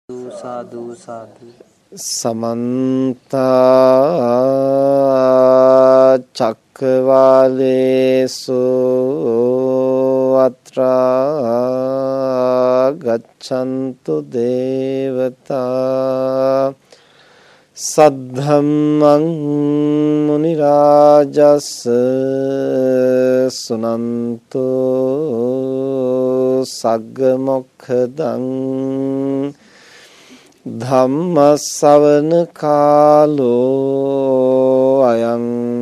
साधु साधु समन्त चक्रवालेषु अत्रा गच्छन्तु देवता सद्धम्मं मुनिराजस् सुनन्तु सग्गमोक्खदं ධම්මස්සවන කාලෝ අයං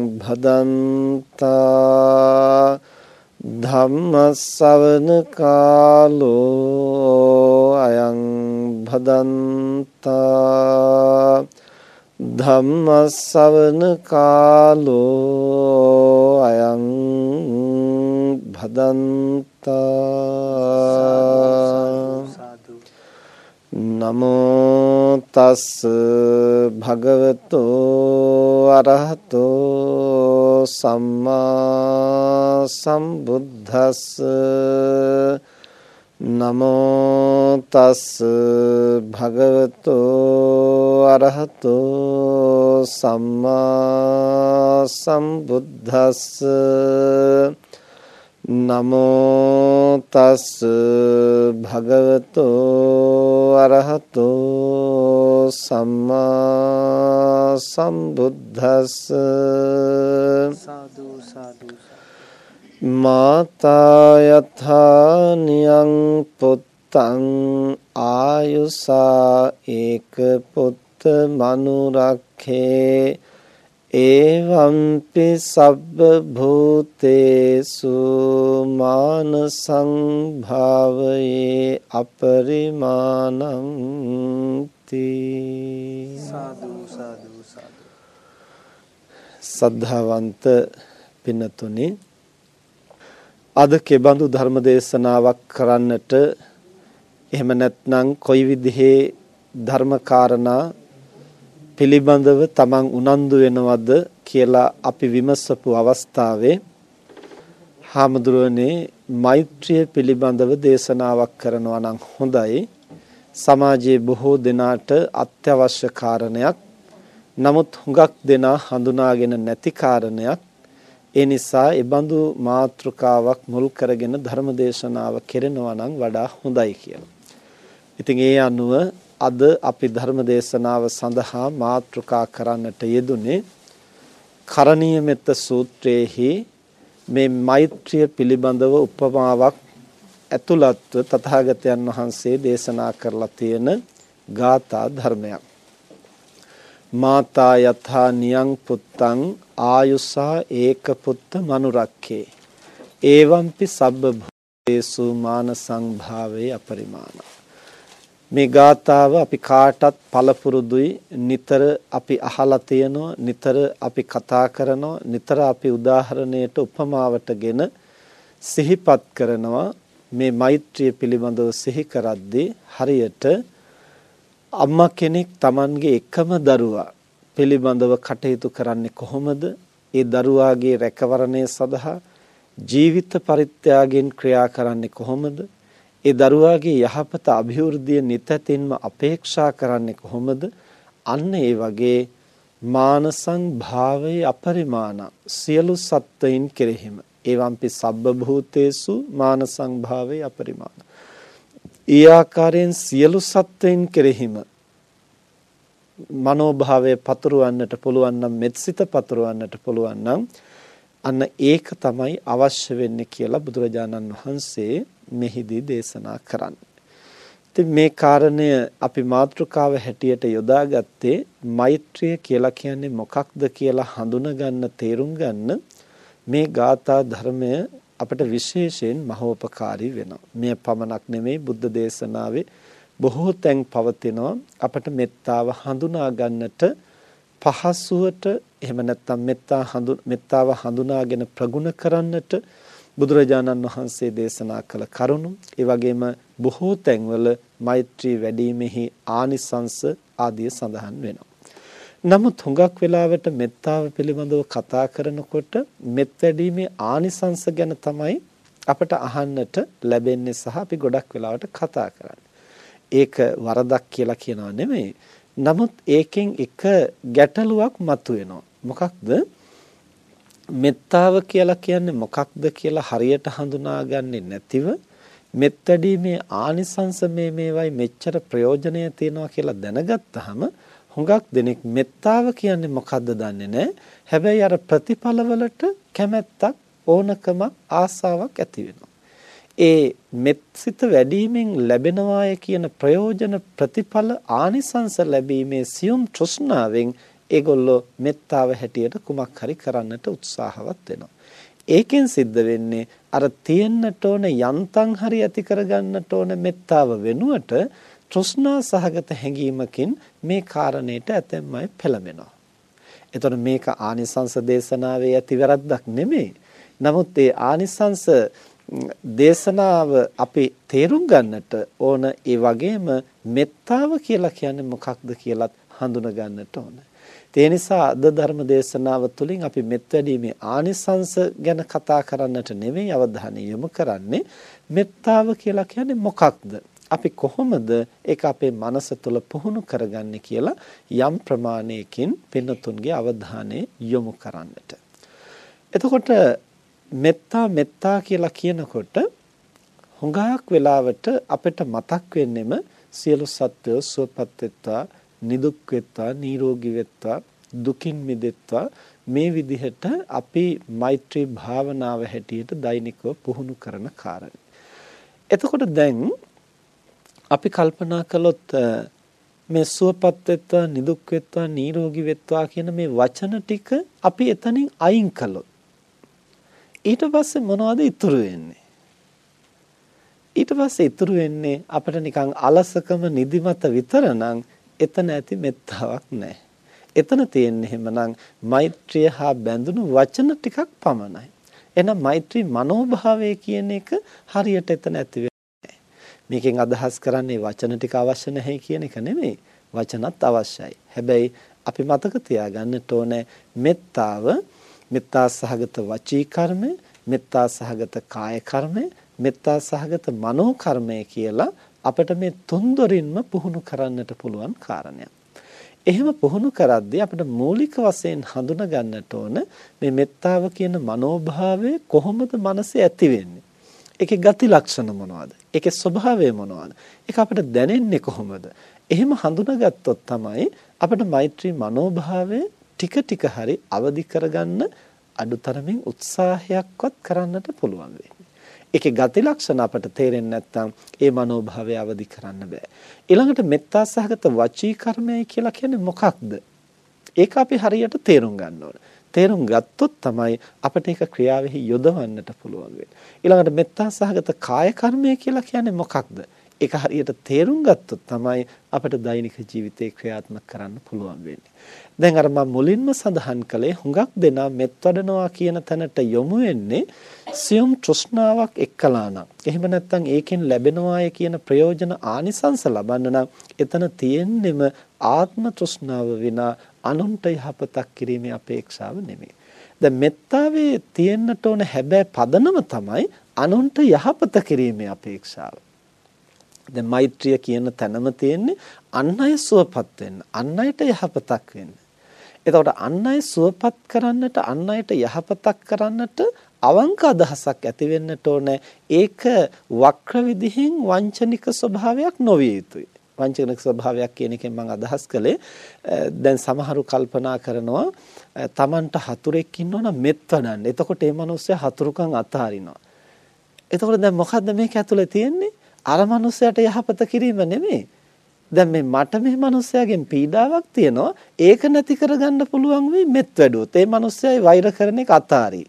භදන්තා ධම්මස්සවන කාලෝ අයං භදන්තා ධම්මස්සවන කාලෝ අයං භදන්තා නමෝ තස් භගවතෝ අරහතෝ සම්මා සම්බුද්දස්ස නමෝ තස් භගවතෝ අරහතෝ සම්මා සම්බුද්දස්ස නමෝ තස් භගවතෝ අරහතෝ සම්මා සම්බුද්දස්ස साधु साधु මාතා යථා නියං පුත්තං ආයුසා ඒක පුත්ත මනුරක්ඛේ එවම්පි සබ්බ භූතේසු මානසං භාවයේ අපරිමාණං තී साधु साधु साधु සද්ධාවන්ත පින්තුනි අද කෙබඳු ධර්ම දේශනාවක් කරන්නට එහෙම නැත්නම් කොයි විදිහේ ධර්ම කාරණා පිළිබඳව තමන් උනන්දු වෙනවද කියලා අපි විමසපු අවස්ථාවේ හාමුදුරුවනේ මෛත්‍රිය පිළිබඳව දේශනාවක් කරනවා නම් හොඳයි. සමාජයේ බොහෝ දෙනාට අත්‍යවශ්‍ය කාරණයක්. නමුත් හුඟක් දෙනා හඳුනාගෙන නැති කාරණයක්. ඒ නිසා ඒ බඳු මාතෘකාවක් මුල් කරගෙන ධර්ම දේශනාව කෙරෙනවා නම් වඩා හොඳයි කියලා. ඉතින් ඒ අනුව අද අපි ධර්ම දේශනාව සඳහා මාතෘකා කරන්නට යෙදුනේ කරණීය මෙත්ත සූත්‍රයේහි මේ මෛත්‍රිය පිළිබඳව උපමාවක් ඇතුළත්ව තථාගතයන් වහන්සේ දේශනා කරලා තියෙන ගාථා ධර්මයක්. මාතා යථා නියං පුත්තං ආයුසා ඒක පුත්ත මනුරක්ඛේ එවම්පි සබ්බ භූතේසු මානසං භාවේ අපරිමාණ. මේ ගාථාව අපි කාටත් පළපුරුදුයි, නිතර අපි අහලා තියෙනවා, නිතර අපි කතා කරනවා, නිතර අපි උදාහරණයට උපමාවටගෙන සිහිපත් කරනවා. මේ මෛත්‍රිය පිළිබඳව සිහි කරද්දී හරියට අම්මා කෙනෙක් Tamanගේ එකම දරුවා පිළිබඳව කටයුතු කරන්නේ කොහොමද? ඒ දරුවාගේ රැකවරණය සඳහා ජීවිත පරිත්‍යාගයෙන් ක්‍රියා කරන්නේ කොහොමද? ඒ දරුවාගේ යහපත අභිවෘද්ධිය නිතැතින්ම අපේක්ෂා කරන්නේ කොහොමද? අන්න ඒ වගේ මානසං භාවයේ අපරිමාණ සියලු සත්වයින් කෙරෙහිම එවම්පි සබ්බ භූතේසු මානසං භාවයේ අපරිමාණ. ඒ ආකාරයෙන් සියලු සත්වයින් කෙරෙහිම මනෝභාවය පතුරවන්නට පුළුවන් නම්, මෙත්සිත පතුරවන්නට පුළුවන් නම් අන්න ඒක තමයි අවශ්‍ය වෙන්නේ කියලා බුදුරජාණන් වහන්සේ මෙහිදී දේශනා කරන්නේ. ඉතින් මේ කාරණය අපි මාතෘකාව හැටියට යොදාගත්තේ මෛත්‍රිය කියලා කියන්නේ මොකක්ද කියලා හඳුනා ගන්න, තේරුම් ගන්න මේ ගාථා ධර්මය අපට විශේෂයෙන් මහෝපකාරී වෙනවා. මේ පමණක් නෙමෙයි, බුද්ධ දේශනාවේ බොහෝ තැන් පවතිනවා අපට මෙත්තාව හඳුනා ගන්නට පහසුවට, එහෙම නැත්නම් මෙත්තාව හඳුනාගෙන ප්‍රගුණ කරන්නට බුදුරජාණන් වහන්සේ දේශනා කළ කරුණු. ඒ වගේම බොහෝ තැන්වල මෛත්‍රී වැඩිමෙහි ආනිසංස ආදිය සඳහන් වෙනවා. නමුත් හුඟක් වෙලාවට මෙත්තාව පිළිබඳව කතා කරනකොට මෙත් වැඩීමේ ආනිසංස ගැන තමයි අපට අහන්නට ලැබෙන්නේ සහ අපි ගොඩක් වෙලාවට කතා කරන්නේ. ඒක වරදක් කියලා කියනවා නෙමෙයි. නමුත් ඒකෙන් එක ගැටලුවක් මතුවෙනවා. මොකක්ද? මෙත්තාව කියලා කියන්නේ මොකක්ද කියලා හරියට හඳුනාගන්නේ නැතිව මෙත්තඩීමේ ආනිසංස මේවයි මෙච්චර ප්‍රයෝජනය තියෙනවා කියලා දැනගත්තාම හුඟක් දෙනෙක් මෙත්තාව කියන්නේ මොකද්ද දන්නේ නැහැ. හැබැයි අර ප්‍රතිඵලවලට කැමැත්තක්, ඕනකමක්, ආසාවක් ඇති වෙනවා. ඒ මෙත්සිත වැඩිමෙන් ලැබෙනවාය කියන ප්‍රයෝජන, ප්‍රතිඵල, ආනිසංස ලැබීමේ සියුම් තෘෂ්ණාවෙන් ඒගොල්ලෝ මෙත්තාව හැටියට කුමක් හරි කරන්නට උත්සාහවත් වෙනවා. ඒකෙන් සිද්ධ වෙන්නේ අර තියෙන්නට ඕන යන්තම් හරි ඇති කරගන්නට ඕන මෙත්තාව වෙනුවට තෘෂ්ණා සහගත හැඟීමකින් මේ කාරණේට ඇතැම් අය පෙළඹෙනවා. එතකොට මේක ආනිසංස දේශනාවේ ඇති වැරද්දක් නෙමෙයි. නමුත් ඒ ආනිසංස දේශනාව අපි තේරුම් ගන්නට ඕන. ඒ වගේම මෙත්තාව කියලා කියන්නේ මොකක්ද කියලාත් හඳුනා ගන්නට ඕන. ඒ නිසා අද ධර්ම දේශනාව තුළින් අපි මෙත් වැඩීමේ ආනිසංස ගැන කතා කරන්නට නෙමෙයි අවධානය යොමු කරන්නේ. මෙත්තාව කියලා කියන්නේ මොකක්ද? අපි කොහොමද ඒක අපේ මනස තුළ පුහුණු කරගන්නේ කියලා යම් ප්‍රමාණයකින් පින්නතුන්ගේ අවධානය යොමු කරන්නට. එතකොට මෙත්තා කියලා කියනකොට හුඟක් වෙලාවට අපිට මතක් වෙන්නෙම සියලු සත්වයෝ සුවපත් වෙත්වා, නිදුක් වෙත්වා, නිරෝගී වෙත්වා, දුකින් මිදෙත්වා, මේ විදිහට අපි මෛත්‍රී භාවනාව හැටියට දෛනිකව පුහුණු කරන කාරණේ. එතකොට දැන් අපි කල්පනා කළොත් මේ සුවපත් වෙත්වා, නිදුක් වෙත්වා, නිරෝගී වෙත්වා කියන මේ වචන ටික අපි එතනින් අයින් කළොත් ඊට පස්සේ මොනවද ඉතුරු වෙන්නේ? ඊට පස්සේ ඉතුරු වෙන්නේ අපිට නිකන් අලසකම, නිදිමත විතරනම් එතන ඇති මෙත්තාවක් නැහැ. එතන තියෙන්නේ එහෙමනම් මෛත්‍රිය හා බැඳුණු වචන ටිකක් පමණයි. එහෙනම් මෛත්‍රී මනෝභාවය කියන එක හරියට එතන ඇති වෙන්නේ. මේකෙන් අදහස් කරන්නේ වචන ටික අවශ්‍ය නැහැ කියන එක නෙමෙයි. වචනත් අවශ්‍යයි. හැබැයි අපි මතක තියාගන්නට ඕනේ මෙත්තාව, මෙත්තා සහගත වචී කර්මය, මෙත්තා සහගත කාය කර්මය, මෙත්තා සහගත මනෝ කර්මය කියලා අපිට මේ තුන්දොරින්ම පුහුණු කරන්නට පුළුවන් කාරණයක්. එහෙම පුහුණු කරද්දී අපිට මූලික වශයෙන් හඳුනා ගන්නට ඕන මේ මෙත්තාව කියන මනෝභාවය කොහොමද මනසේ ඇති වෙන්නේ? ඒකේ ගති ලක්ෂණ මොනවද? ඒකේ ස්වභාවය මොනවද? ඒක අපිට දැනෙන්නේ කොහොමද? එහෙම හඳුනාගත්තොත් තමයි අපිට මෛත්‍රී මනෝභාවය ටික ටික හරි අවදි කරගන්න අඩුතරමින් උත්සාහයක්වත් කරන්නට පුළුවන් වෙන්නේ. ඒකේ ගති ලක්ෂණ අපට තේරෙන්නේ නැත්නම් ඒ මනෝභාවය අවදි කරන්න බෑ. ඊළඟට මෙත්තා සහගත වචී කර්මය කියලා කියන්නේ මොකක්ද? ඒක අපි හරියට තේරුම් ගන්න ඕන. තේරුම් ගත්තොත් තමයි අපිට ඒක ක්‍රියාවෙහි යොදවන්නට පුළුවන් වෙන්නේ. ඊළඟට මෙත්තා සහගත කාය කර්මය කියලා කියන්නේ මොකක්ද? ඒක හරියට තේරුම් ගත්තොත් තමයි අපිට දෛනික ජීවිතේ ක්‍රියාත්මක කරන්න පුළුවන් වෙන්නේ. දැන් අර මම මුලින්ම සඳහන් කළේ හුඟක් දෙනා මෙත් වඩනවා කියන තැනට යොමු වෙන්නේ සියුම් තෘෂ්ණාවක් එක්කලා නම්. එහෙම නැත්නම් ඒකෙන් ලැබෙනවාය කියන ප්‍රයෝජන ආනිසංස ලබන්න නම් එතන තියෙන්නෙම ආත්ම තෘෂ්ණාව විනා අනුන්ට යහපතක් කිරීමේ අපේක්ෂාව නෙමෙයි. දැන් මෙත්තාවේ තියෙන්නට ඕන හැබැයි පදනම තමයි අනුන්ට යහපත කිරීමේ අපේක්ෂාව. දැන් මෛත්‍රිය කියන තැනම තියෙන්නේ අන් අය සුවපත් වෙන්න, අන් අයට යහපතක් වෙන්න. එතකොට අන් අය සුවපත් කරන්නට, අන් අයට යහපතක් කරන්නට අවංක අදහසක් ඇති වෙන්නට ඕනේ. ඒක වක්‍ර විදිහෙන් වංචනික ස්වභාවයක් නොවිය යුතුයි. වංචනික ස්වභාවයක් කියන එකෙන් මම අදහස් කළේ දැන් සමහරු කල්පනා කරනවා Tamanට හතුරෙක් ඉන්නවනම් මෙත් වඩන්න. එතකොට ඒ මිනිස්සයා හතුරුකම් අතහරිනවා. එතකොට දැන් මොකද්ද මේක ඇතුලේ තියෙන්නේ? අර මිනිස්සයාට යහපත කිරීම නෙමෙයි. දැන් මට මේ මිනිස්සයාගෙන් පීඩාවක් තියෙනවා. ඒක නැති කරගන්න පුළුවන් වෙයි මෙත් වැඩුවොත්. ඒ මිනිස්සයයි වෛර කරන එක අතාරි.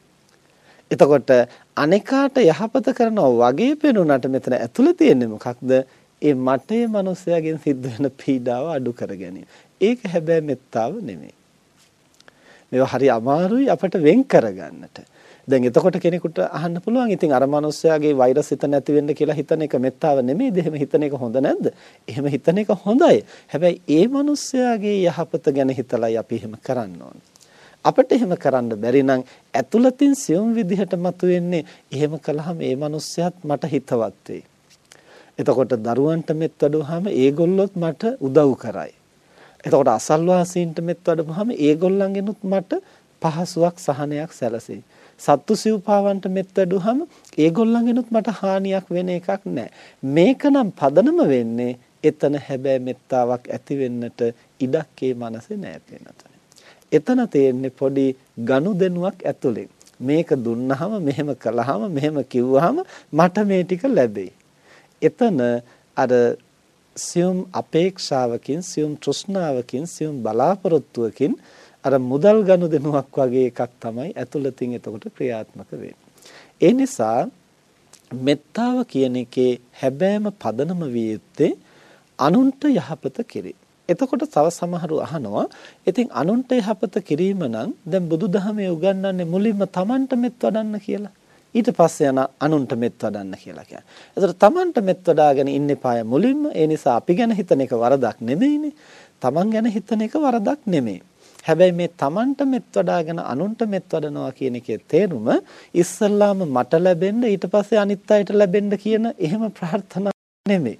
එතකොට අනේකාට යහපත කරනවා වගේ පෙනුනට මෙතන ඇතුලේ තියෙන්නේ මොකක්ද? ඒ මටේ මිනිස්සයාගෙන් සිද්ධ වෙන පීඩාව අඩු කර ගැනීම. ඒක හැබැයි මෙත්තාව නෙමෙයි. මේවා හරි අමාරුයි අපට වෙන් කරගන්නට. දැන් එතකොට කෙනෙකුට අහන්න පුළුවන් ඉතින් අර මිනිස්සයාගේ වෛරසිත නැති වෙන්න කියලා හිතන එක මෙත්තාව නෙමෙයිද? එහෙම හිතන එක හොඳ නැද්ද? එහෙම හිතන එක හොඳයි. හැබැයි ඒ මිනිස්සයාගේ යහපත ගැන හිතලයි අපි එහෙම කරන්න ඕනේ. අපිට එහෙම කරන්න බැරි නම් ඇතුළතින් සියුම් විදිහට මතුවෙන්නේ එහෙම කළාම ඒ මිනිස්සයාත් මට හිතවත් වෙයි. එතකොට දරුවන්ට මෙත් වඩුවාම ඒගොල්ලොත් මට උදව් කරයි. එතකොට අසල්වාසීන්ට මෙත් වඩපුවාම ඒගොල්ලන්ගෙනුත් මට පහසුවක් සහනයක් සැලසෙයි. සත්තු සිව්පාවන්ට මෙත් වඩුවාම ඒගොල්ලන්ගෙනුත් මට හානියක් වෙන එකක් නැහැ. මේකනම් පදනම වෙන්නේ එතන හැබැයි මෙත්තාවක් ඇති වෙන්නට ඉඩක් ඒ මනසේ නැහැ වෙනත. එතන තියෙන්නේ පොඩි ගනුදෙනුවක් ඇතුලෙන්. මේක දුන්නාම මෙහෙම කළාම මෙහෙම කිව්වහම මට මේ ටික ලැබෙයි. එතන අර සියුම් අපේක්ෂාවකින් සියුම් තෘෂ්ණාවකින් සියුම් බලාපොරොත්තුවකින් අර මුදල් ගනුදෙනුවක් වගේ එකක් තමයි ඇතුළතින් එතකොට ක්‍රියාත්මක වෙන්නේ. ඒ නිසා මෙත්තාව කියන එකේ හැබෑම පදනම විය යුත්තේ අනුන්ට යහපත කිරීම. එතකොට තව සමහරු අහනවා ඉතින් අනුන්ට යහපත කිරීම නම් දැන් බුදුදහමේ උගන්වන්නේ මුලින්ම Tamanට මෙත් වඩන්න කියලා. ඊට පස්සේ යන අනුන්ට මෙත් වඩන්න කියලා කියන්නේ. ඒතර Tamanට මෙත් වඩාගෙන ඉන්න එපාය මුලින්ම. ඒ නිසා අපි ගැන හිතන එක වරදක් නෙමෙයිනේ. Taman ගැන හිතන එක වරදක් නෙමෙයි. හැබැයි මේ Tamanට මෙත් වඩාගෙන අනුන්ට මෙත් වඩනවා කියන එකේ තේරුම ඉස්සල්ලාම මට ලැබෙන්න ඊට පස්සේ අනිත් අයට ලැබෙන්න කියන එහෙම ප්‍රාර්ථනා නෙමෙයි.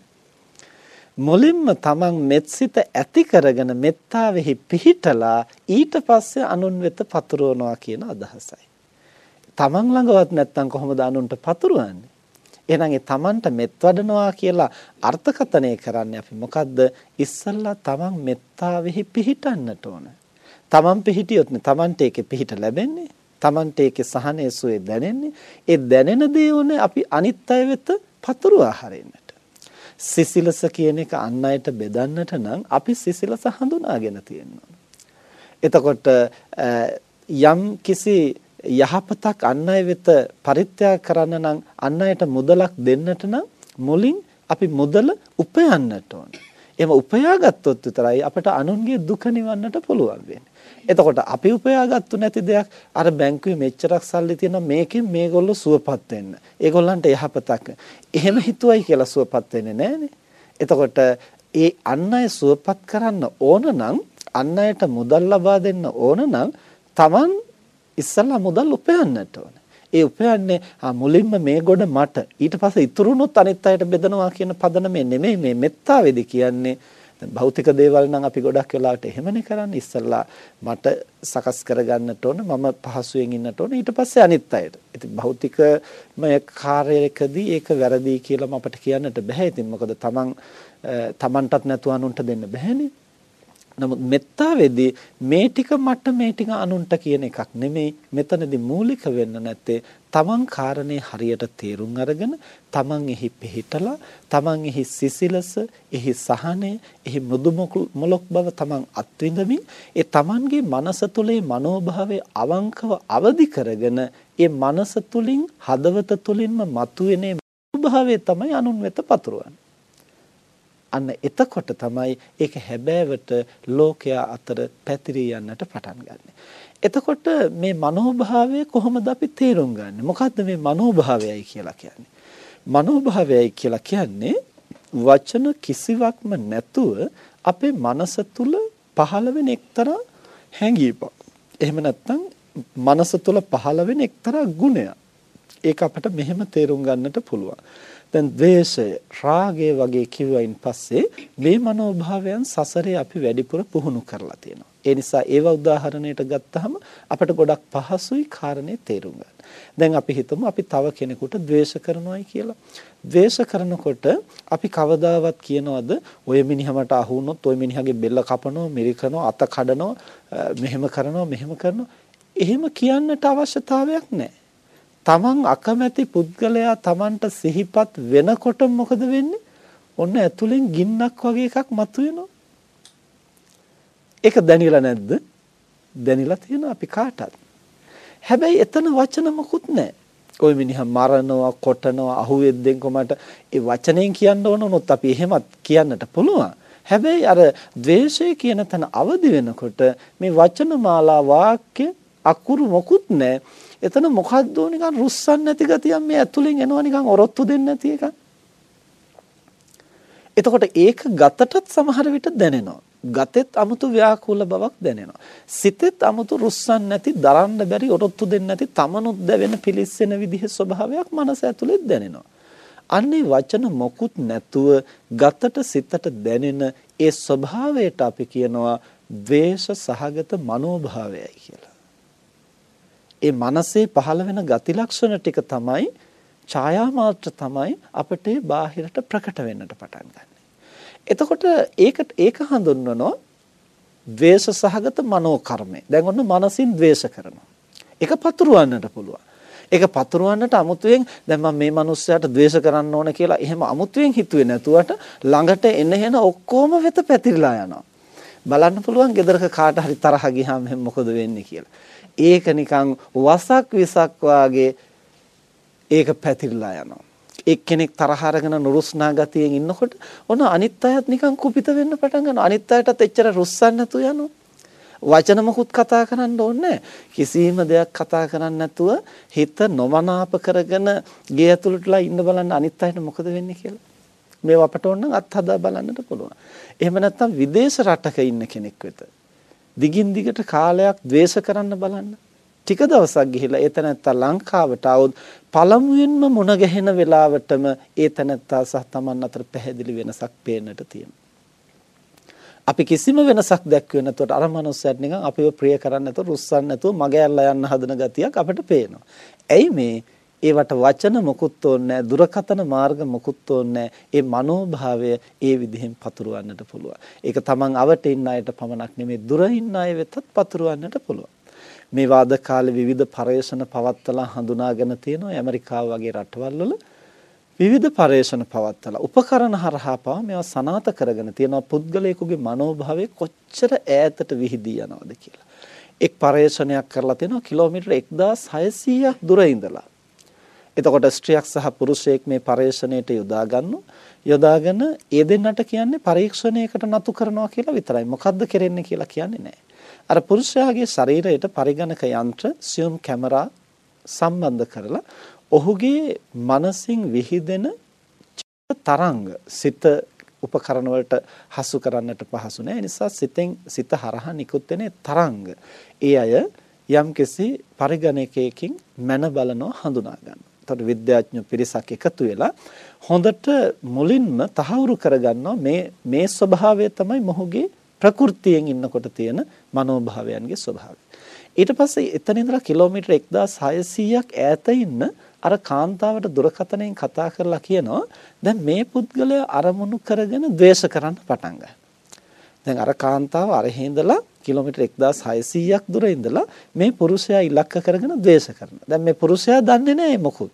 මුලින්ම Taman මෙත්සිත ඇති කරගෙන මෙත්තාවෙහි පිහිටලා ඊට පස්සේ අනුන් වෙත පතුරවනවා කියන අදහසයි. Taman ළඟවත් නැත්තම් කොහොමද අනුන්ට පතුරවන්නේ? එහෙනම් ඒ Tamanට මෙත් වඩනවා කියලා අර්ථකථනය කරන්නේ අපි මොකද්ද? ඉස්සල්ලා Taman මෙත්තාවෙහි පිහිටන්නට ඕන. Taman පිහිටියොත් නේ Tamanට ඒකේ පිහිට ලැබෙන්නේ. Tamanට ඒකේ සහනය සුවේ දැනෙන්නේ. ඒ දැනෙන දේ උනේ අපි අනිත් අය වෙත පතුරවා හරින්නට. සිසිලස කියන එක අන් අයට බෙදන්නට නම් අපි සිසිලස හඳුනාගෙන තියෙනවා. එතකොට යම් කිසි යහපතක් අන් අය වෙත පරිත්‍යාග කරන්න නම් අන් අයට මුදලක් දෙන්නට නම් මුලින් අපි මුදල උපයන්නට ඕන. එහෙම උපයාගත්තොත් විතරයි අපට අනුන්ගේ දුක නිවන්නට පුළුවන් වෙන්නේ. එතකොට අපි උපයාගත්තු නැති දෙයක් අර බැංකුවේ මෙච්චරක් සල්ලි තියෙනවා මේකෙන් මේගොල්ලෝ සුවපත් වෙන්න. ඒගොල්ලන්ට යහපතක්. එහෙම හිතුවයි කියලා සුවපත් වෙන්නේ නැහනේ. එතකොට ඒ අන් අය සුවපත් කරන්න ඕන නම් අන් අයට මුදල් ලබා දෙන්න ඕන නම් Taman ඉස්සල්ලා මුදල් උපයන්නට ඕන. ඒ උපයන්නේ මුලින්ම මේ ගොඩ මට ඊට පස්සේ ඉතුරුනොත් අනිත් අයට බෙදනවා කියන පදනමේ නෙමෙයි මේ මෙත්තාවේදී කියන්නේ. භෞතික දේවල් නම් අපි ගොඩක් වෙලාවට එහෙමනේ කරන්නේ. ඉස්සල්ලා මට සකස් කරගන්නට ඕන මම පහසුවෙන් ඉන්නට ඕන ඊට පස්සේ අනිත් අයට. ඉතින් භෞතිකමය කාර්යයකදී ඒක වැරදි කියලාම අපිට කියන්නට බෑ. ඉතින් මොකද තමන්ටත් නැතුව අනුන්ට දෙන්න බෑනේ. නමුත් මෙත්තාවේදී මේ ටික මට මේ ටික අනුන්ට කියන එකක් නෙමෙයි. මෙතනදී මූලික වෙන්න නැත්තේ තමන් කාරණේ හරියට තේරුම් අරගෙන තමන් එහි පිහිටලා තමන් එහි සිසිලස, එහි සහනය, එහි මෘදු මොලොක් බව තමන් අත්විඳමින් ඒ තමන්ගේ මනස තුලේ මනෝභාවය අවංකව අවදි කරගෙන ඒ මනස තුලින් හදවත තුලින්ම මතුවෙන මනෝභාවය තමයි අනුන් වෙත පතුරවන්නේ. අන්න එතකොට තමයි ඒක හැබෑවට ලෝකයා අතර පැතිරී යන්නට පටන් ගන්නෙ. එතකොට මේ මනෝභාවය කොහොමද අපි තේරුම් ගන්නෙ? මොකද්ද මේ මනෝභාවයයි කියලා කියන්නේ? මනෝභාවයයි කියලා කියන්නේ වචන කිසිවක්ම නැතුව අපේ මනස තුල පහළ වෙන එක්තරා හැඟීමක්. එහෙම නැත්නම් මනස තුල පහළ වෙන එක්තරා ගුණයක්. ඒක අපිට මෙහෙම තේරුම් ගන්නට පුළුවන්. දැන් ද්වේෂය, රාගය වගේ කිව්වයින් පස්සේ මේ මනෝභාවයන් සසරේ අපි වැඩිපුර පුහුණු කරලා තියෙනවා. ඒ නිසා ඒවා උදාහරණයට ගත්තහම අපිට ගොඩක් පහසුයි කාරණේ තේරුම් ගන්න. දැන් අපි හිතමු අපි තව කෙනෙකුට ද්වේෂ කරනවායි කියලා. ද්වේෂ කරනකොට අපි කවදාවත් කියනවද ඔය මිනිහමට අහු වුණොත් ඔය මිනිහගේ බෙල්ල කපනවා, මිරිකනවා, අත කඩනවා, මෙහෙම කරනවා. එහෙම කියන්නට අවශ්‍යතාවයක් නැහැ. තමන් අකමැති පුද්ගලයා තමන්ට සිහිපත් වෙනකොට මොකද වෙන්නේ? ඔන්න ඇතුලෙන් ගින්නක් වගේ එකක් මතුවෙනවා. ඒක දැනෙලා නැද්ද? දැනෙලා තියෙනවා අපි කාටත්. හැබැයි එතන වචන මොකුත් නැහැ. ওই මිනිහා මරනවා, කොටනවා, අහුවෙද්දෙන් කොමට ඒ වචනෙන් කියන්න ඕනොත් අපි එහෙමත් කියන්නට පුළුවන්. හැබැයි අර ද්වේෂය කියන තැන අවදි වෙනකොට මේ වචන මාලා වාක්‍ය අකුරු මොකුත් නැහැ. එතන මොකද්ද නිකන් රුස්සන් නැති ගතියක් මේ ඇතුලෙන් එනවා නිකන් ඔරොත්තු දෙන්නේ නැති එකක්. එතකොට ඒක ගතටත් සමහර විට දැනෙනවා. ගතෙත් 아무තු ව්‍යාකූල බවක් දැනෙනවා. සිතෙත් 아무තු රුස්සන් නැති, දරන්න බැරි, ඔරොත්තු දෙන්නේ නැති, තමනුත් දැවෙන පිලිස්සෙන විදිහේ ස්වභාවයක් මනස ඇතුලේ දැනෙනවා. අන්නේ වචන මොකුත් නැතුව ගතට සිතට දැනෙන ඒ ස්වභාවයට අපි කියනවා ද්වේෂ සහගත මනෝභාවයයි කියලා. ඒ මනසේ පහළ වෙන ගති ලක්ෂණ ටික තමයි ඡායා මාත්‍ර තමයි අපිට බාහිරට ප්‍රකට වෙන්නට පටන් ගන්න. එතකොට ඒක හඳුන්වනවා ද්වේෂ සහගත මනෝ කර්මය. දැන් ඔන්න මනසින් ද්වේෂ කරනවා. ඒක පතුරවන්නට පුළුවන්. ඒක පතුරවන්නට අමුතුවෙන් දැන් මම මේ මිනිස්සයාට ද්වේෂ කරන්න ඕන කියලා එහෙම අමුතුවෙන් හිතුවේ නැතුවට ළඟට එන ඔක්කොම වෙත පැතිරලා යනවා. බලන්න පුළුවන් ගෙදරක කාට හරි තරහ ගියාම එහෙනම් මොකද වෙන්නේ කියලා. ඒක නිකන් වසක් විසක් වාගේ ඒක පැතිරලා යනවා. එක්කෙනෙක් තරහ අරගෙන නුරුස්නා ගතියෙන් ඉන්නකොට ඔන්න අනිත් අයත් නිකන් කුපිත වෙන්න පටන් ගන්නවා. අනිත් අයටත් එච්චර රුස්සන්න නැතු යනවා. වචන මොකුත් කතා කරන්න ඕනේ කිසිම දෙයක් කතා කරන්නේ නැතුව හිත නොමනාප කරගෙන ගේ ඇතුළටලා ඉන්න බලන්න අනිත් අයට මොකද වෙන්නේ කියලා. මේව අපට ඕන නම් අත්හදා බලන්නට පුළුවන්. එහෙම නැත්නම් විදේශ රටක ඉන්න කෙනෙක් වෙත දිගින් දිගට කාලයක් ද්වේෂ කරන්න බලන්න. ටික දවසක් ගිහිලා ඒ තැනත්තා ලංකාවට આવොත් පළමුවෙන්ම මුණ ගැහෙන වෙලාවටම ඒ තැනත්තා සහ Taman අතර පැහැදිලි වෙනසක් පේන්නට තියෙනවා. අපි කිසිම වෙනසක් දැක්ුවේ නැතුවට අර මනුස්සයාට නිකන් අපිව ප්‍රිය කරන්නේ නැතුව රුස්සන්නේ නැතුව මගේ ඇල්ලා යන්න හදන ගතියක් අපිට පේනවා. ඇයි මේ? ඒවට වචන මොකුත් ඕනේ නැහැ, දුරකථන මාර්ග මොකුත් ඕනේ නැහැ. ඒ මනෝභාවය ඒ විදිහෙන් පතුරවන්නට පුළුවන්. ඒක තමන් අවට ඉන්න අයට පමණක් නෙමෙයි දුර ඉන්න අය වෙතත් පතුරවන්නට පුළුවන්. මේ වාද කාලේ විවිධ පරේෂණ පවත්වලා හඳුනාගෙන තියෙනවා ඇමරිකාව වගේ රටවල් වල විවිධ පරේෂණ පවත්වලා උපකරණ හරහා පවා මේවා සනාථ කරගෙන තියෙනවා පුද්ගලයෙකුගේ මනෝභාවය කොච්චර ඈතට විහිදී යනවද කියලා. එක් පරේෂණයක් කරලා තියෙනවා කිලෝමීටර් 1600ක් දුර ඉඳලා. එතකොට ස්ත්‍රියක් සහ පුරුෂයෙක් මේ පරේෂණයට යොදාගෙන ඒ දෙන්නට කියන්නේ පරීක්ෂණයකට නතු කරනවා කියලා විතරයි. මොකද්ද කරන්නේ කියලා කියන්නේ නැහැ. අර පුරුෂයාගේ ශරීරයට පරිගණක යන්ත්‍ර සියුම් කැමරා සම්බන්ධ කරලා ඔහුගේ මනසින් විහිදෙන තරංග සිත උපකරණ වලට හසු කරන්නට පහසු නෑ. ඒ නිසා සිත හරහා නිකුත් වෙන තරංග ඒ අය යම්කිසි පරිගණකයකින් මන බලනවා හඳුනා ගන්නවා. එතකොට විද්‍යාඥ පිරිසක් එකතු වෙලා හොඳට මුලින්ම තහවුරු කරගන්නවා මේ ස්වභාවය තමයි මොහුගේ ප්‍රകൃතියෙන් ඉන්නකොට තියෙන මනෝභාවයන්ගේ ස්වභාවය. ඊට පස්සේ එතන ඉඳලා කිලෝමීටර් 1600ක් ඈත ඉන්න අර කාන්තාවට දුරකථනයෙන් කතා කරලා කියනවා දැන් මේ පුද්ගලයා අරමුණු කරගෙන ද්වේෂ කරන්න පටන් ගන්නවා. දැන් අර කාන්තාව අර හේඳලා කිලෝමීටර් 1600ක් දුර ඉඳලා මේ පුරුෂයා ඉලක්ක කරගෙන ද්වේෂ කරනවා. දැන් මේ පුරුෂයා දන්නේ නැහැ මොකුත්.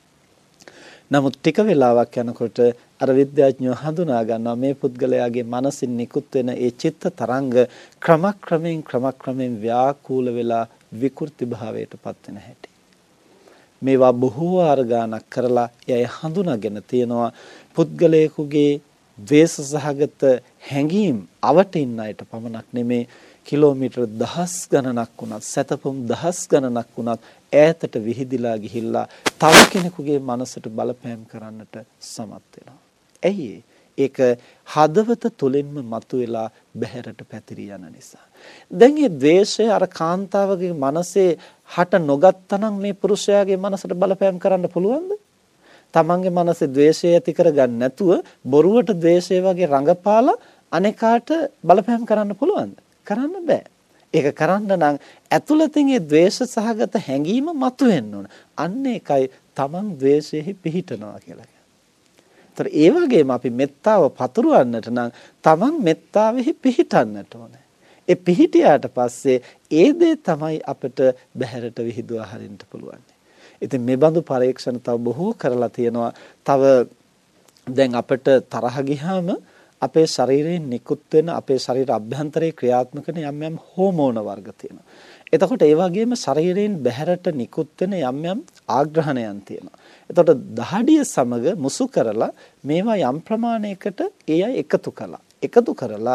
නමුත් ටික වෙලාවක් යනකොට අර විද්‍යාඥයෝ හඳුනා ගන්නවා මේ පුද්ගලයාගේ මනසින් නිකුත් වෙන ඒ චිත්ත තරංග ක්‍රමක්‍රමයෙන් ව්‍යාකූල වෙලා විකෘති භාවයට පත් වෙන හැටි. මේවා බොහෝ වාර ගණක් කරලා එය හඳුනාගෙන තියෙනවා පුද්ගලයෙකුගේ ද්වේෂ සහගත හැඟීම් අවටින් අයට පමණක් නෙමේ කිලෝමීටර් දහස් ගණනක් වුණත් සතපොම් දහස් ගණනක් වුණත් ඈතට විහිදිලා ගිහිල්ලා තව කෙනෙකුගේ මනසට බලපෑම් කරන්නට සමත් වෙනවා. ඇයි ඒක හදවත තුලින්ම මතුවලා බහැරට පැතිරී යන නිසා. දැන් මේ ද්වේෂය අර කාන්තාවගේ මනසේ හට නොගත්තනම් මේ පුරුෂයාගේ මනසට බලපෑම් කරන්න පුළුවන්ද? තමන්ගේ මනසේ ද්වේෂය ඇති කරගන්න නැතුව බොරුවට ද්වේෂය වගේ රඟපාලා අනේකාට බලපෑම් කරන්න පුළුවන්ද? කරන්න බෑ. ඒක කරන්න නම් ඇතුළතින් ඒ ද්වේෂ සහගත හැඟීම මතුවෙන්න ඕන. අන්න ඒකයි තමන් ද්වේෂයෙහි පිහිටනවා කියලා කියන්නේ. ඒතර ඒ වගේම අපි මෙත්තාව පතුරවන්නට නම් තමන් මෙත්තාවෙහි පිහිටන්නට ඕනේ. ඒ පිහිටියාට පස්සේ ඒ දේ තමයි අපිට බහැරට විහිදුවා හරින්න පුළුවන්. ඉතින් මේ බඳු පරීක්ෂණ තව බොහෝ කරලා තියෙනවා. තව දැන් අපිට තරහ ගියාම අපේ ශරීරයෙන් නිකුත් වෙන අපේ ශරීර අභ්‍යන්තරයේ ක්‍රියාත්මක වෙන යම් හෝමෝන වර්ග තියෙනවා. එතකොට ඒ වගේම ශරීරයෙන් බහැරට නිකුත් වෙන යම් ආග්‍රහණයන් තියෙනවා. එතකොට දහඩිය සමග මුසු කරලා මේවා යම් ප්‍රමාණයකට ඒ අය එකතු කරලා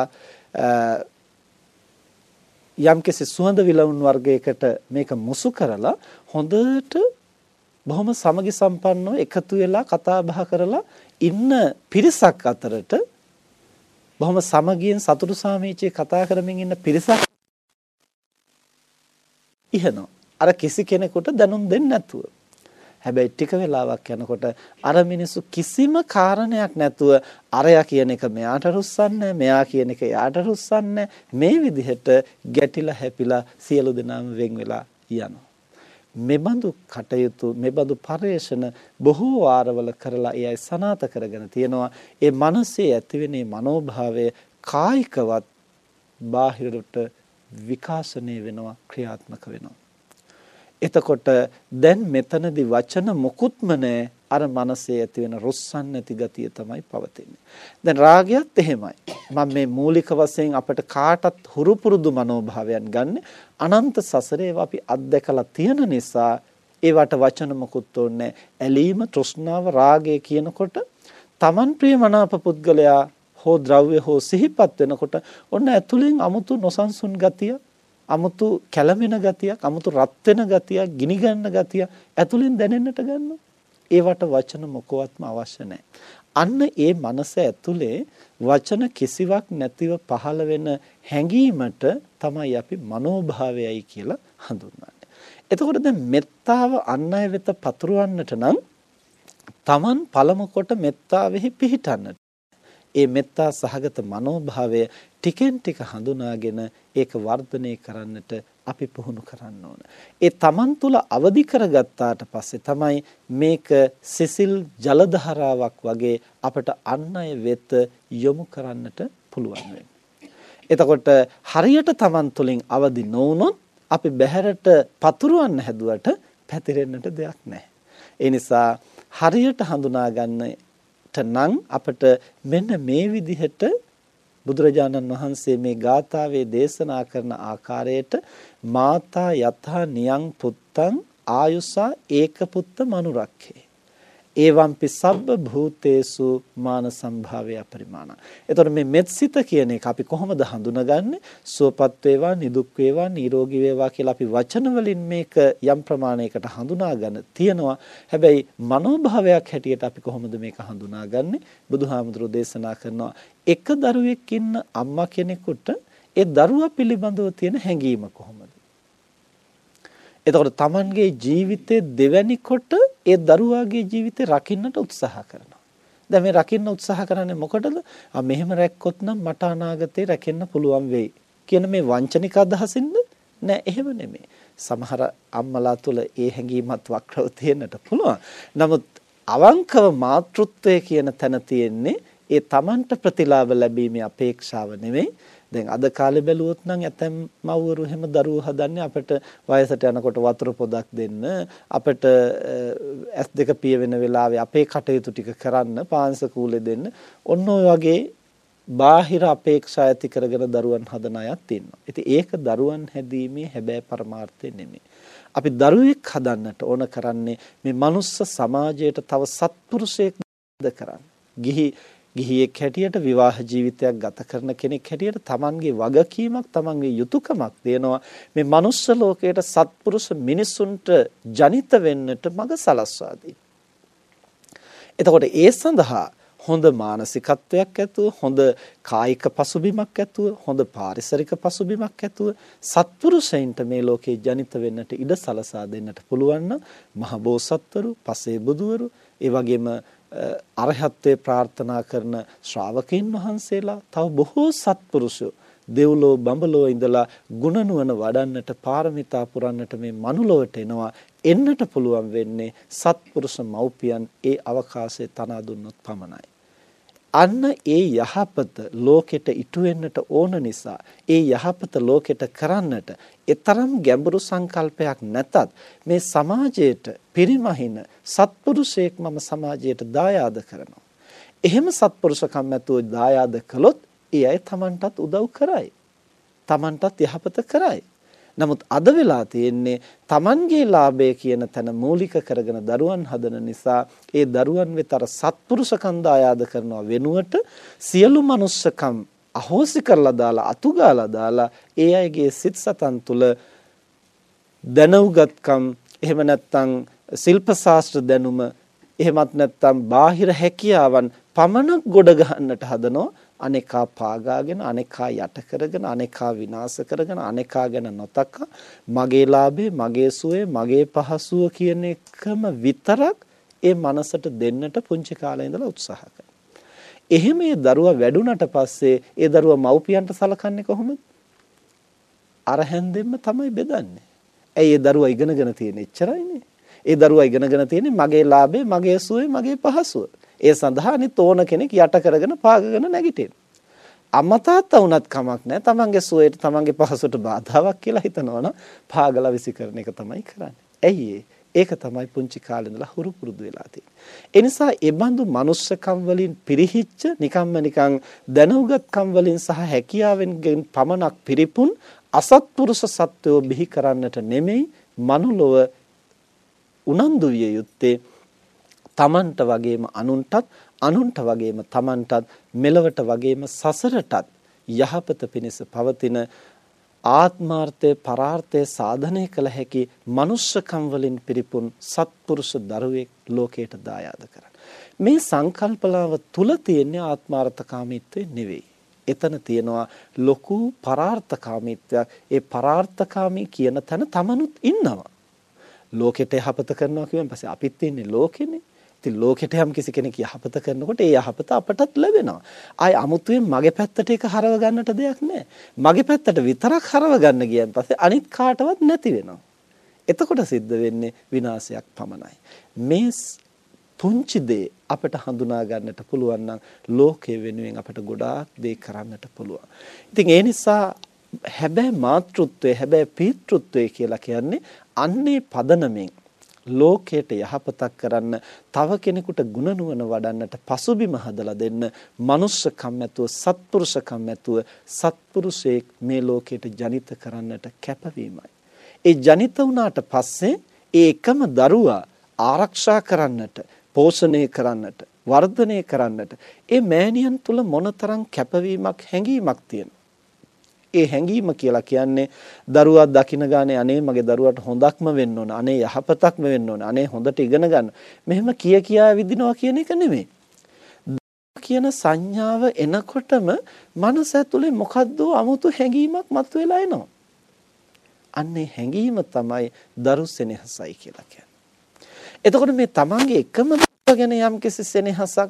යම්කිසි සුවඳ විලවුන් වර්ගයකට මේක මුසු කරලා හොඳට බොහොම සමගි සම්පන්නව එකතු වෙලා කතා බහ කරලා ඉන්න පිරිසක් අතරට බොහොම සමගියෙන් සතුටු සාමීචයේ කතා කරමින් ඉන්න පිරිසක් ඉහනවා. අර කිසි කෙනෙකුට දැනුම් දෙන්නේ නැතුව. හැබැයි ටික වෙලාවක් යනකොට අර මිනිස්සු කිසිම කාරණයක් නැතුව අරයා කියන එක මෙයාට රුස්සන්නේ, මෙයා කියන එක එයාට රුස්සන්නේ, මේ විදිහට ගැටිලා හැපිලා සියලු දෙනාම වෙන් වෙලා යනවා. මෙබඳු කටයුතු, මෙබඳු පරිශ්‍රණ බොහෝ වාරවල කරලා එයයි සනාත කරගෙන තියෙනවා. ඒ මනසේ ඇතිවෙන මනෝභාවය කායිකවත් බාහිරට විකාශනය වෙනවා, ක්‍රියාත්මක වෙනවා. එතකොට දැන් මෙතනදී වචන මොකුත්ම නැහැ, අර මනසේ ඇති වෙන රුස්සන් නැති ගතිය තමයි පවතින්නේ. දැන් රාගයත් එහෙමයි. මම මේ මූලික වශයෙන් අපිට කාටත් හුරු පුරුදු මනෝභාවයන් ගන්න අනන්ත සසරේ අපි අත්දැකලා තියෙන නිසා ඒවට වචන මොකුත් ඕනේ. ඇලීම, තෘෂ්ණාව, රාගය කියනකොට Taman ප්‍රියමනාප පුද්ගලයා හෝ ද්‍රව්‍ය හෝ සිහිපත් වෙනකොට ඔන්න ඇතුලෙන් අමුතු නොසන්සුන් ගතිය, අමුතු කැළමෙන ගතියක්, අමුතු රත් වෙන ගතියක්, ගිනි ගන්න ගතියක් ඇතුලෙන් දැනෙන්නට ගන්නවා. ඒවට වචන මොකවත්ම අවශ්‍ය නැහැ. අන්න ඒ මනස ඇතුලේ වචන කිසිවක් නැතිව පහළ වෙන හැඟීමට තමයි අපි මනෝභාවයයි කියලා හඳුන්වන්නේ. එතකොට දැන් මෙත්තාව අන් අය වෙත පතුරවන්නට නම් Taman පළමු කොට මෙත්තාවෙහි පිහිටන්නට. ඒ මෙත්තා සහගත මනෝභාවය ටිකෙන් ටික හඳුනාගෙන ඒක වර්ධනය කරන්නට අපි පුහුණු කරන්න ඕන. ඒ Taman තුල අවදි කරගත්තාට පස්සේ තමයි මේක සිසිල් ජල ධාරාවක් වගේ අපට අන් අය වෙත යොමු කරන්නට පුළුවන් වෙන්නේ. එතකොට හරියට Taman තුලින් අවදි නොවුනොත් අපි බහැරට පතුරවන්න හැදුවට පැතිරෙන්නට දෙයක් නැහැ. ඒ නිසා හරියට හඳුනා ගන්නට නම් අපට මෙන්න මේ විදිහට බුදුරජාණන් වහන්සේ මේ ගාථාවේ දේශනා කරන ආකාරයට මාතා යථා නියං පුත්තං ආයුසා ඒක පුත්ත මනුරක්ඛේ එවම්පි සබ්බ භූතේසු මාන සම්භාවය පරිමාණ. එතකොට මේ මෙත්සිත කියන එක අපි කොහොමද හඳුනගන්නේ? සුවපත් වේවා, නිදුක් වේවා, නිරෝගී වේවා කියලා අපි වචන වලින් මේක යම් ප්‍රමාණයකට හඳුනා ගන්න තියෙනවා. හැබැයි මනෝභාවයක් හැටියට අපි කොහොමද මේක හඳුනාගන්නේ? බුදුහාමුදුරෝ දේශනා කරනවා එක දරුවෙක් ඉන්න අම්මා කෙනෙකුට ඒ දරුවා පිළිබඳව තියෙන හැඟීම කොහොමද? එතකොට Tamanගේ ජීවිතේ දෙවැනි කොට ඒ දරුවාගේ ජීවිතේ රකින්නට උත්සාහ කරනවා. දැන් මේ රකින්න උත්සාහ කරන්නේ මොකටද? මෙහෙම රැක්කොත් නම් මට අනාගතේ රැකෙන්න පුළුවන් වෙයි කියන මේ වංචනික අදහසින්ද? නෑ, එහෙම නෙමෙයි. සමහර අම්මලා තුල ඒ හැඟීමත් වක්‍රව තියෙන්නට පුළුවන්. නමුත් අවංකව මාතෘත්වය කියන තැන තියෙන්නේ ඒ Tamanට ප්‍රතිලාභ ලැබීමේ අපේක්ෂාව නෙමෙයි. දැන් අද කාලේ බැලුවොත් නම් ඇතැම් මව්වරු හැම දරුවෝ හදන්නේ අපිට වයසට යනකොට වතුර පොදක් දෙන්න, අපිට ඇස් දෙක පිය වෙන වෙලාවේ අපේ කටයුතු ටික කරන්න, පාංශ කූලේ දෙන්න. ඔන්න ඔය වගේ බාහිර අපේක්ෂා ඇති කරගෙන දරුවන් හදන අයත් ඉන්නවා. ඉතින් ඒක දරුවන් හැදීමේ හැබෑ පරමාර්ථය නෙමෙයි. අපි දරුවෙක් හදන්නට ඕන කරන්නේ මේ මනුස්ස සමාජයට තව සත්පුරුෂයෙක් කරන්න. ගිහියෙක් හැටියට විවාහ ජීවිතයක් ගත කරන කෙනෙක් හැටියට තමන්ගේ වගකීමක්, තමන්ගේ යුතුයකමක් දෙනවා මේ මනුස්ස ලෝකයට සත්පුරුෂ මිනිසුන්ට ජනිත වෙන්නට මඟ සලස්වා දී. එතකොට ඒ සඳහා හොඳ මානසිකත්වයක් ඇතුව, හොඳ කායික පසුබිමක් ඇතුව, හොඳ පාරිසරික පසුබිමක් ඇතුව සත්පුරුෂයින්ට මේ ලෝකේ ජනිත වෙන්නට ඉඩ සලසා දෙන්නට පුළුවන් නම් මහ බෝසත්වරු, පසේ බුදුවරු, ඒ වගේම අරහත්ත්වයේ ප්‍රාර්ථනා කරන ශ්‍රාවකයන් වහන්සේලා, තව බොහෝ සත්පුරුෂයෝ දෙව්ලෝ බඹලෝ ඉඳලා ගුණ නුවණ වඩන්නට, පාරමිතා පුරන්නට මේ මනුලොවට එනවා. එන්නට පුළුවන් වෙන්නේ සත්පුරුෂ මව්පියන් ඒ අවකාශය තනා දුන්නොත් පමණයි. අන්න ඒ යහපත ලෝකෙට ඉටු වෙන්නට ඕන නිසා ඒ යහපත ලෝකෙට කරන්නට ඊතරම් ගැඹුරු සංකල්පයක් නැතත් මේ සමාජයට පිරිමහින සත්පුරුෂයෙක් මම සමාජයට දායාද කරනවා. එහෙම සත්පුරුෂකම් ඇතුව දායාද කළොත් ඒ අය Tamanටත් උදව් කරයි. Tamanටත් යහපත කරයි. නමුත් අද වෙලා තියෙන්නේ Tamanගේ ලාභය කියන තැන මූලික කරගෙන දරුවන් හදන නිසා ඒ දරුවන් වෙතර සත්පුරුෂකම් දායාද කරනවා වෙනුවට සියලු මනුස්සකම් අහෝසි කරලා දාලා අතුගාලා දාලා ඒ අයගේ සිත් සතන් තුල දැනුගත්කම්, එහෙම නැත්නම් ශිල්ප ශාස්ත්‍ර දැනුම, එහෙමත් නැත්නම් බාහිර හැකියාවන් පමණක් ගොඩ ගන්නට හදනවා අනේකා පාගාගෙන අනේකා යට කරගෙන අනේකා විනාශ කරගෙන අනේකා ගැන නොතක මගේ ලාභේ මගේ සුවේ මගේ පහසුව කියන එකම විතරක් ඒ මනසට දෙන්නට පුංචි කාලේ ඉඳලා උත්සාහ කරනවා. එහෙම ඒ දරුවා වැඩුණට පස්සේ ඒ දරුවා මව්පියන්ට සලකන්නේ කොහොමද? අර හැන්දෙන්න තමයි බෙදන්නේ. ඇයි ඒ දරුවා ඉගෙනගෙන තියෙන්නේ? එච්චරයිනේ. ඒ දරුවා ඉගෙනගෙන තියෙන්නේ මගේ ලාභේ මගේ සුවේ මගේ පහසුව. ඒ සඳහා අනිත් ඕන කෙනෙක් යට කරගෙන පාගගෙන නැගිටින. අම්මා තාත්තා වුණත් කමක් නැහැ. තමන්ගේ සුවේට තමන්ගේ පහසුවට බාධාවක් කියලා හිතනවනම් පාගලා විසි කරන එක තමයි කරන්නේ. ඇයි ඒක තමයි පුංචි කාලේ ඉඳලා හුරු පුරුදු වෙලා තියෙන්නේ. ඒ නිසා ඒ බඳු මනුස්සකම් වලින් පිරිහිච්ච නිකන් දැනුගත්කම් වලින් සහ හැකියාවෙන් පමණක් පිරිපුන් අසත්පුරුෂ සත්වෝ බිහි කරන්නට නෙමෙයි මනුලොව උනන්දු විය යුත්තේ තමන්ට වගේම අනුන්ට වගේම තමන්ටත් මෙලවට වගේම සසරටත් යහපත පිණිස පවතින ආත්මාර්ථය පරාර්ථය සාධනය කළ හැකි මනුෂ්‍යකම් වලින් පිරිපුන් සත්පුරුෂ දරුවෙක් ලෝකයට දායාද කරන්න. මේ සංකල්පලාව තුල තියෙන ආත්මාර්ථකාමීත්වය නෙවෙයි. එතන තියෙනවා ලොකු පරාර්ථකාමීත්වයක්. ඒ පරාර්ථකාමී කියන තැන තමනුත් ඉන්නවා. ලෝකෙට යහපත කරනවා කියුවෙන් පස්සේ අපිත් ඉන්නේ ලෝකෙනේ. ඉතින් ලෝකෙට යම් කිසි කෙනෙක් යහපත කරනකොට ඒ යහපත අපටත් ලැබෙනවා. ආයි අමුතුවෙන් මගේ පැත්තට ඒක හරව ගන්නට දෙයක් නැහැ. මගේ පැත්තට විතරක් හරව ගන්න ගියන් පස්සේ අනිත් කාටවත් නැති වෙනවා. එතකොට සිද්ධ වෙන්නේ විනාශයක් පමණයි. මේ පුංචි දේ අපට හඳුනා ගන්නට පුළුවන් නම් ලෝකයේ වෙනුවෙන් අපට ගොඩාක් දේ කරන්නට පුළුවන්. ඉතින් ඒ නිසා හැබැයි මාතෘත්වය හැබැයි පීතෘත්වය කියලා කියන්නේ අන්නේ පදනමෙන් ලෝකයට යහපතක් කරන්න තව කෙනෙකුට ගුණ නුවණ වඩන්නට පසුබිම හදලා දෙන්න මනුස්සකම් ඇතුව සත්පුරුෂකම් ඇතුව සත්පුරුෂයෙක් මේ ලෝකයට ජනිත කරන්නට කැපවීමයි. ඒ ජනිත වුණාට පස්සේ ඒ එකම දරුවා ආරක්ෂා කරන්නට පෝෂණය කරන්නට වර්ධනය කරන්නට ඒ මෑණියන් තුල මොනතරම් කැපවීමක් හැඟීමක් තියෙනවා. ඒ හැඟීම කියලා කියන්නේ දරුවා දකින ගානේ අනේ මගේ දරුවාට හොඳක්ම වෙන්න ඕන අනේ යහපතක්ම වෙන්න ඕන අනේ හොඳට ඉගෙන ගන්න මෙහෙම කියා විදිනවා කියන එක නෙමෙයි. කියන සංඥාව එනකොටම මනස ඇතුලේ මොකද්ද 아무තු හැඟීමක් මතුවලා එනවා. අන්නේ හැඟීම තමයි දරු සෙනෙහසයි කියලා කියන්නේ. එතකොට මේ තමන්ගේ එකම ගැන යම්කිසි සෙනෙහසක්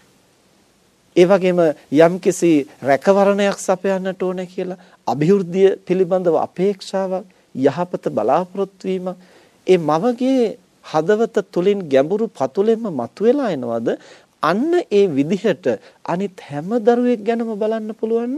ඒ වගේම යම්කිසි රැකවරණයක් සපයන්නට ඕනේ කියලා අභිවෘද්ධිය පිළිබඳව අපේක්ෂාවක් යහපත බලාපොරොත්තු වීම ඒ මවගේ හදවත තුලින් ගැඹුරු පතුලෙන්ම මතුවලා එනවද අන්න ඒ විදිහට අනිත් හැම දරුවෙක් ගැනම බලන්න පුළුවන්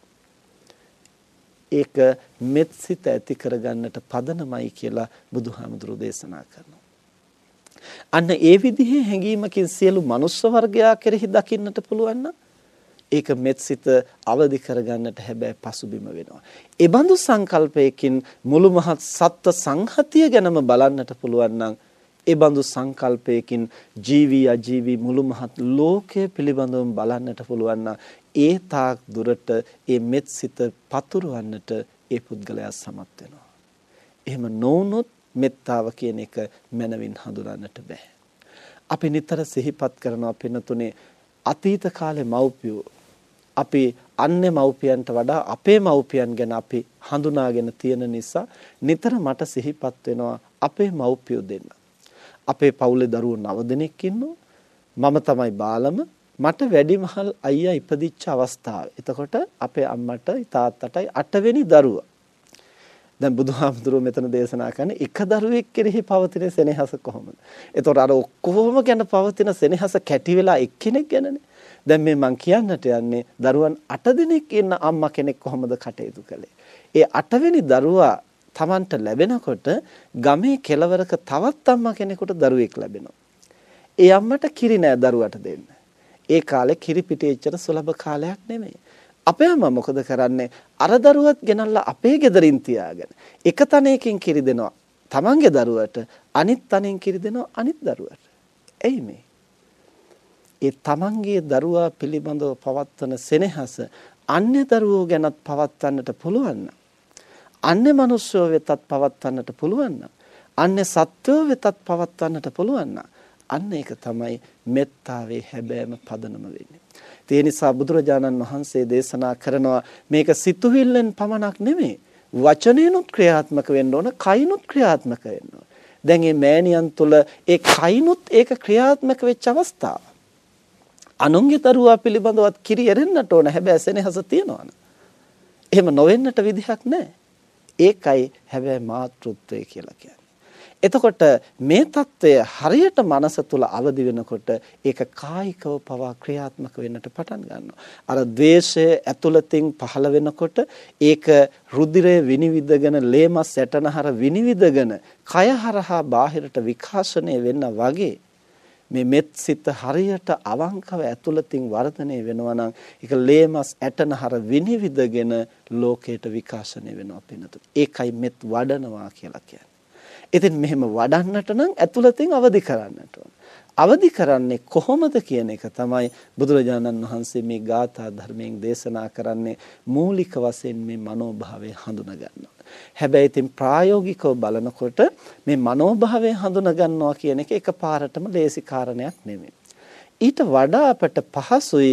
ඒක මෙත්සිත ඇති කරගන්නට පදනමයි කියලා බුදුහාමුදුරුවෝ දේශනා කරනවා. අන්න ඒ විදිහේ හැඟීමකින් සියලු මනුස්ස වර්ගයා කෙරෙහි දකින්නට පුළුවන් නම් ඒක මෙත්සිත අවදි කරගන්නට හැබැයි පසුබිම වෙනවා. ඒ බඳු සංකල්පයකින් මුළු මහත් සත්ත්ව සංහතිය ගැනම බලන්නට පුළුවන් නම් ඒ බඳු සංකල්පයකින් ජීවි අජීවි මුළු මහත් ලෝකයේ පිළිබඳව බලන්නට පුළුවන් නම් ඒ තාක් දුරට ඒ මෙත්සිත පතුරවන්නට ඒ පුද්ගලයා සමත් වෙනවා. එහෙම නොවුනොත් මෙත්තාව කියන එක මනවින් හඳුනන්නට බෑ. අපි නිතර සිහිපත් කරනවා පින්නතුනේ අතීත කාලේ මව්පියෝ අපි අන්‍ය මව්පියන්ට වඩා අපේ මව්පියන් ගැන අපි හඳුනාගෙන තියෙන නිසා නිතර මට සිහිපත් වෙනවා අපේ මව්පියෝ දෙන්න. අපේ පවුලේ දරුවෝ 9 දෙනෙක් ඉන්නවා. මම තමයි බාලම. මට වැඩිමහල් අයියා ඉපදිච්ච අවස්ථාව. එතකොට අපේ අම්මටයි තාත්තටයි 8 වෙනි දරුවා. දැන් බුදුහාමුදුරුවෝ මෙතන දේශනා කරන්නේ එක දරුවෙක් කෙරෙහි පවතින සෙනෙහස කොහොමද? එතකොට අර ඔක්කොම ගැන පවතින සෙනෙහස කැටි වෙලා එක්කෙනෙක් ගැනනේ. දැන් මේ මං කියන්නට යන්නේ දරුවන් 8 දෙනෙක් ඉන්න අම්මා කෙනෙක් කොහොමද කටයුතු කළේ? ඒ 8 වෙනි දරුවා Tamanට ලැබෙනකොට ගමේ කෙළවරක තවත් අම්මා කෙනෙකුට දරුවෙක් ලැබෙනවා. ඒ අම්මට කිරි නෑ දරුවට දෙන්න. ඒ කාලේ කිරි පිටි එච්චර සුලභ කාලයක් නෙමෙයි. අපේ අම්මා මොකද කරන්නේ? අර දරුවත් ගෙනල්ලා අපේ ගෙදරින් තියාගෙන එක තනයකින් කිරි දෙනවා තමන්ගේ දරුවට, අනිත් තනෙන් කිරි දෙනවා අනිත් දරුවට. එයි මේ. ඒ තමන්ගේ දරුවා පිළිබඳව පවත්වන සෙනෙහස අන්‍ය දරුවෝ ගැනත් පවත්වන්නට පුළුවන් නම්, අන්‍ය මනුෂ්‍යෝ වෙතත් පවත්වන්නට පුළුවන් නම්, අන්‍ය සත්වෝ වෙතත් පවත්වන්නට පුළුවන් නම්, අන්න ඒක තමයි මෙත්තාවේ හැබෑම පදනම වෙන්නේ. ඒ නිසා බුදුරජාණන් වහන්සේ දේශනා කරනවා මේක සිතුවිල්ලෙන් පමණක් නෙමෙයි වචනේනුත් ක්‍රියාත්මක වෙන්න ඕන, කයිනුත් ක්‍රියාත්මක වෙන්න ඕන. දැන් මේ මෑණියන් තුළ ඒ කයිනුත් ඒක ක්‍රියාත්මක වෙච්ච අවස්ථාව. අනුන්ගේ දරුවා පිළිබඳවත් කිරි එරෙන්නට ඕන, හැබැයි සෙනෙහස තියනවනේ. එහෙම නොවෙන්නට විදිහක් නැහැ. ඒකයි හැබැයි මාතෘත්වය කියලා කියන්නේ. එතකොට මේ தত্ত্বය හරියට මනස තුල අවදි වෙනකොට ඒක කායිකව පවා ක්‍රියාත්මක වෙන්නට පටන් ගන්නවා. අර ද්වේෂය ඇතුළතින් පහළ වෙනකොට ඒක රුධිරය විනිවිදගෙන ලේමස් ඇටනහර විනිවිදගෙන කය හරහා බාහිරට විකාශනය වෙන්න වගේ මේ මෙත් සිත හරියට අවංකව ඇතුළතින් වර්ධනය වෙනවා නම් ඒක ලේමස් ඇටනහර විනිවිදගෙන ලෝකයට විකාශනය වෙනවා පින්නතුනි. ඒකයි මෙත් වඩනවා කියලා කියන්නේ. ඉතින් මෙහෙම වඩන්නට නම් ඇතුළතින් අවදි කරන්නට ඕන. අවදි කරන්නේ කොහොමද කියන එක තමයි බුදුරජාණන් වහන්සේ මේ ගාථා ධර්මයෙන් දේශනා කරන්නේ. මූලික වශයෙන් මේ මනෝභාවය හඳුනා ගන්නවා. හැබැයි ඉතින් ප්‍රායෝගිකව බලනකොට මේ මනෝභාවය හඳුනා ගන්නවා කියන එක එකපාරටම ලේසි කාරණයක් නෙමෙයි. ඊට වඩා අපට පහසුයි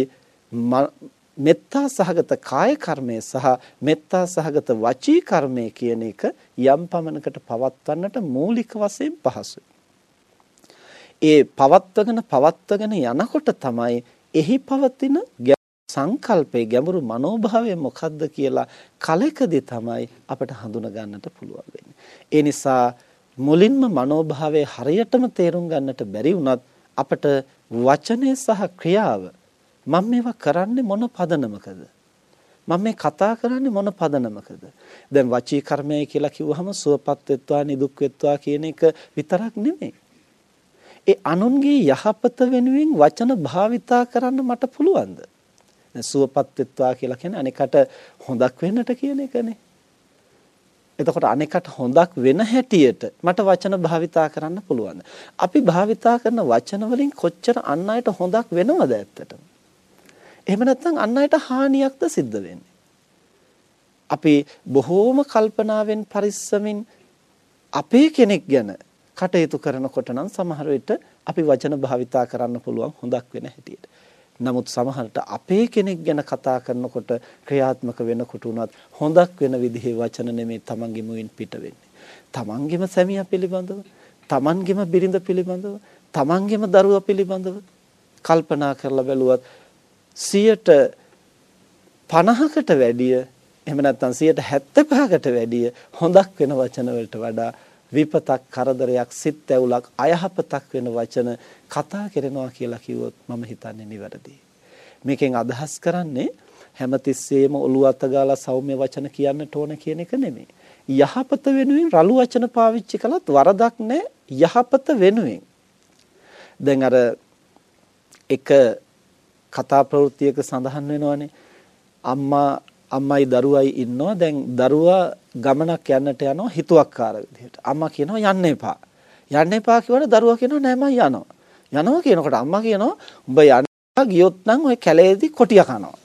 මෙත්තා සහගත කාය කර්මය සහ මෙත්තා සහගත වචී කර්මය කියන එක යම් පමණකට පවත්වන්නට මූලික වශයෙන් පහසුයි. ඒ පවත්වගෙන යනකොට තමයි එහි පවතින සංකල්පේ ගැඹුරු මනෝභාවය මොකක්ද කියලා කලකදී තමයි අපට හඳුනා ගන්නට පුළුවන් වෙන්නේ. ඒ නිසා මුලින්ම මනෝභාවය හරියටම තේරුම් ගන්නට බැරි වුණත් අපට වචනය සහ ක්‍රියාව මම මේවා කරන්නේ මොන පදනමකද? මම මේ කතා කරන්නේ මොන පදනමකද? දැන් වචී කර්මය කියලා කිව්වහම සුවපත් වෙත්වා නිදුක් වෙත්වා කියන එක විතරක් නෙමෙයි. ඒ අනුන්ගේ යහපත වෙනුවෙන් වචන භාවිතා කරන්න මට පුළුවන්ද? දැන් සුවපත් වෙත්වා කියලා කියන්නේ අනෙකට හොඳක් වෙන්නට කියන එකනේ. එතකොට අනෙකට හොඳක් වෙන හැටියට මට වචන භාවිතා කරන්න පුළුවන්ද? අපි භාවිතා කරන වචන වලින් කොච්චර අන් අයට හොඳක් වෙනවද ඇත්තටම? එහෙම නැත්නම් අන් අයට හානියක්ද සිද්ධ වෙන්නේ? අපි බොහෝම කල්පනාවෙන් පරිස්සමින් අපේ කෙනෙක් ගැන කටයුතු කරනකොට නම් සමහර විට අපි වචන භාවිතා කරන්න පුළුවන් හොඳක් වෙන හැටියට. නමුත් සමහරට අපේ කෙනෙක් ගැන කතා කරනකොට ක්‍රියාත්මක වෙනකොට උනත් හොඳක් වෙන විදිහේ වචන නෙමෙයි තමන්ගේ මුවින් පිට වෙන්නේ. තමන්ගේම සැමියා පිළිබඳව, තමන්ගේම බිරිඳ පිළිබඳව, තමන්ගේම දරුවා පිළිබඳව කල්පනා කරලා බැලුවත් 50%කට වැඩිය එහෙම නැත්නම් 75%කට වැඩිය හොඳක් වෙන වචන වලට වඩා විපතක් කරදරයක් සිත් ඇවුලක් අයහපතක් වෙන වචන කතා කරනවා කියලා කිව්වොත් මම හිතන්නේ නිවැරදියි. මේකෙන් අදහස් කරන්නේ හැමතිස්සෙම ඔළුව අත ගාලා සෞම්‍ය වචන කියන්නට ඕන කියන එක නෙමෙයි. යහපත වෙනුවෙන් රළු වචන පාවිච්චි කළත් වරදක් නැහැ යහපත වෙනුවෙන්. දැන් අර එක කතා ප්‍රවෘත්තියක සඳහන් වෙනවානේ අම්මයි දරුවයි ඉන්නවා. දැන් දරුවා ගමනක් යන්නට යනවා හිතුවක්කාර විදිහට. අම්මා කියනවා යන්න එපා. යන්න එපා කියවන දරුවා කියනවා නෑ මම යනවා. යනවා කියනකොට අම්මා කියනවා උඹ යන්න ගියොත් නම් ඔය කැලේදී කොටිය කනවා.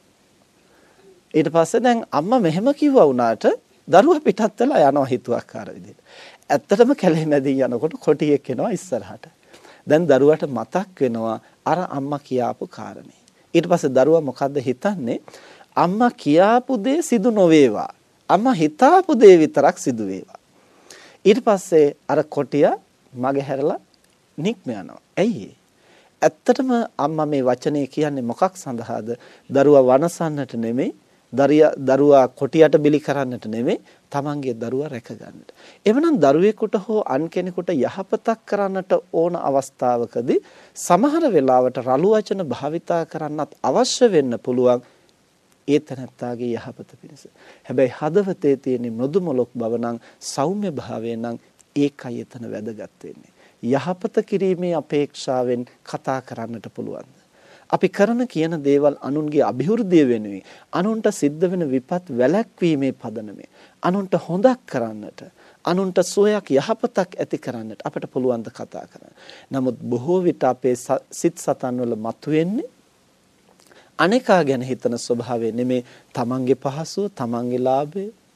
ඊට පස්සේ දැන් අම්මා මෙහෙම කිව්වා වුණාට දරුවා පිටත් වෙලා යනවා හිතුවක්කාර විදිහට. ඇත්තටම කැලේ මැදින් යනකොට කොටියෙක් එනවා ඉස්සරහට. දැන් දරුවාට මතක් වෙනවා අර අම්මා කියාපු කාරණේ. ඊට පස්සේ දරුවා මොකද්ද හිතන්නේ? අම්මා කියාපු දේ සිදු නොවේවා. අම්මා හිතාපු දේ විතරක් සිදු වේවා. ඊට පස්සේ අර කොටිය මගේ හැරලා නික්ම යනවා. ඇයි ඇත්තටම අම්මා මේ වචනේ කියන්නේ මොකක් සඳහාද? දරුවා වනසන්නට නෙමෙයි, දරුවා කොටියට බිලි කරන්නට නෙමෙයි, තමන්ගේ දරුවා රැක ගන්නට. එවනම් දරුවෙකුට හෝ අන් කෙනෙකුට යහපතක් කරන්නට ඕන අවස්ථාවකදී සමහර වෙලාවට රළු වචන භාවිතා කරන්නත් අවශ්‍ය වෙන්න පුළුවන්. ඒ තැනත්තාගේ යහපත පිණිස. හැබැයි හදවතේ තියෙන මෘදු මොලොක් බව නම් සෞම්‍ය භාවය නම් ඒකයි එතන වැදගත් වෙන්නේ. යහපත කිරීමේ අපේක්ෂාවෙන් කතා කරන්නට පුළුවන්. අපි කරන කියන දේවල් අනුන්ගේ අභිවෘද්ධිය වෙනුවෙන්, අනුන්ට සිද්ධ වෙන විපත් වැළැක්වීමේ පදනමේ, අනුන්ට හොඳක් කරන්නට, අනුන්ට සුවයක් යහපතක් ඇති කරන්නට අපට පුළුවන් ද කතා කරන්න. නමුත් බොහෝ විට අපේ සිත් සතන් වල මතුවෙන්නේ අනේකා ගැන හිතන ස්වභාවය නෙමේ, තමන්ගේ පහසුව, තමන්ගේ ලාභය,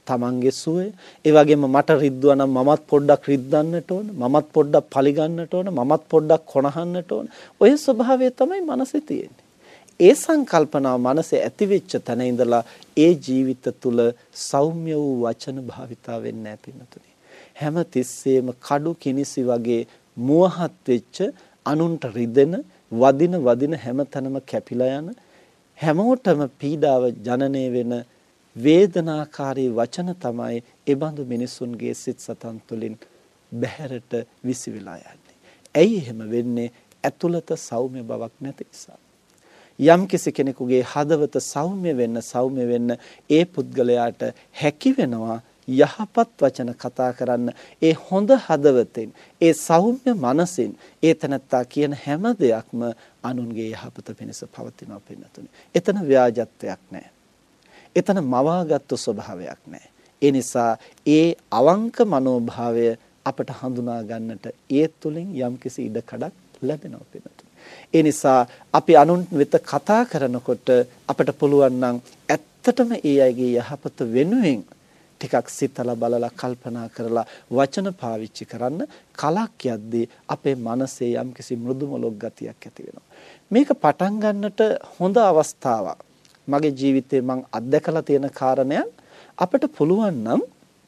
තමන්ගේ සුවය. ඒ වගේම මට රිද්දුවා නම් මමත් පොඩ්ඩක් රිද්දන්නට ඕන. මමත් පොඩ්ඩක් පලිගන්නට ඕන. මමත් පොඩ්ඩක් කොනහන්නට ඕන. ඔය ස්වභාවය තමයි මනසේ තියෙන්නේ. ඒ සංකල්පනාව මනසේ ඇති වෙච්ච තැන ඉඳලා ඒ ජීවිත තුල සෞම්‍ය වූ වචන භාවිතා වෙන්නේ නැහැ පින්නතුනි. හැම තිස්සෙම කඩු කිනිසි වගේ මුවහත් වෙච්ච අනුන්ට රිදෙන වදින හැමතැනම කැපිලා යන හැමෝටම පීඩාව ජනනය වෙන වේදනාකාරී වචන තමයි ඒ බඳු මිනිසුන්ගේ සිත් සතන් තුළින් බැහැරට විසිවිලා යන්නේ. ඇයි එහෙම වෙන්නේ? ඇතුළත සෞම්‍ය බවක් නැති නිසා. යම් කිසි කෙනෙකුගේ හදවත සෞම්‍ය වෙන්න ඒ පුද්ගලයාට හැකි වෙනවා යහපත් වචන කතා කරන්න. ඒ හොඳ හදවතෙන්, ඒ සෞම්‍ය මනසින් ඒ තනත්තා කියන හැම දෙයක්ම අනුන්ගේ යහපත පිණිස පවතිනවා පින්නතුනි. එතන ව්‍යාජත්වයක් නැහැ. එතන මවාගත්තු ස්වභාවයක් නැහැ. ඒ නිසා ඒ අවංක මනෝභාවය අපට හඳුනා ගන්නට ඒ තුලින් යම්කිසි ඉඩකඩක් ලැබෙනවා පින්නතුනි. ඒ නිසා අපි අනුන් වෙත කතා කරනකොට අපට පුළුවන් නම් ඇත්තටම ඒ අයගේ යහපත වෙනුවෙන් ටිකක් සිතලා බලලා කල්පනා කරලා වචන පාවිච්චි කරන්න. කලක් යද්දී අපේ මනසේ යම්කිසි මෘදු මොලොක් ගතියක් ඇති වෙනවා. මේක පටන් ගන්නට හොඳ අවස්ථාවක්. මගේ ජීවිතේ මම අත්දැකලා තියෙන කාරණයක්. අපිට පුළුවන් නම්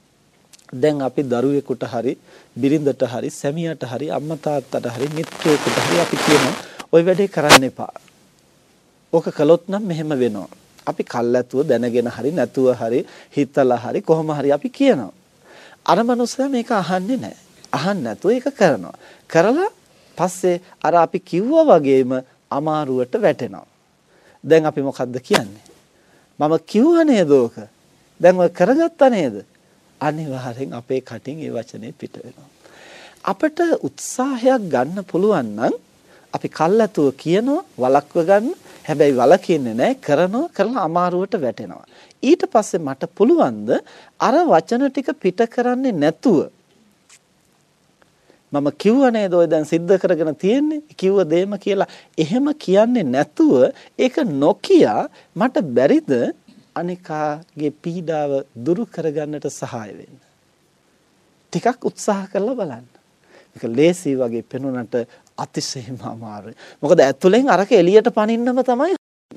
දැන් අපි දරුවෙකුට හරි බිරිඳට හරි සැමියාට හරි අම්මා තාත්තට හරි මිත්‍රයෙකුට හරි අපි කියනවා ওই වැඩේ කරන්න එපා. ඕක කළොත් නම් මෙහෙම වෙනවා. අපි කල්ැතුව දැනගෙන හරි නැතුව හරි හිතලා හරි කොහොම හරි අපි කියනවා. අර මනුස්සයා මේක අහන්නේ නැහැ. අහන්න නැතුව ඒක කරනවා. කරලා පස්සේ අර අපි කිව්වා වගේම අමාරුවට වැටෙනවා. දැන් අපි මොකද්ද කියන්නේ? මම කිව්වා නේද ඕක? දැන් ඔය කරගත්තා නේද? අනිවාර්යෙන් අපේ කටින් ඒ වචනේ පිට වෙනවා. අපිට උත්සාහයක් ගන්න පුළුවන් නම් අපි කල්ැතුව කියනවා වළක්ව ගන්න. හැබැයි වළකින්නේ නැහැ, කරලා අමාරුවට වැටෙනවා. ඊට පස්සේ මට පුළුවන්ද අර වචන ටික පිට කරන්නේ නැතුව මම කිව්ව නේද ඔය දැන් සිද්ධ කරගෙන තියෙන්නේ කිව්ව දෙයම කියලා එහෙම කියන්නේ නැතුව ඒක නොකිය මට බැරිද අනිකාගේ පීඩාව දුරු කරගන්නට සහාය වෙන්න. ටිකක් උත්සාහ කරලා බලන්න. මේක ලේසි වගේ පෙනුනට අතිශයම අමාරුයි. මොකද ඇතුලෙන් අරක එළියට පනින්නම තමයි.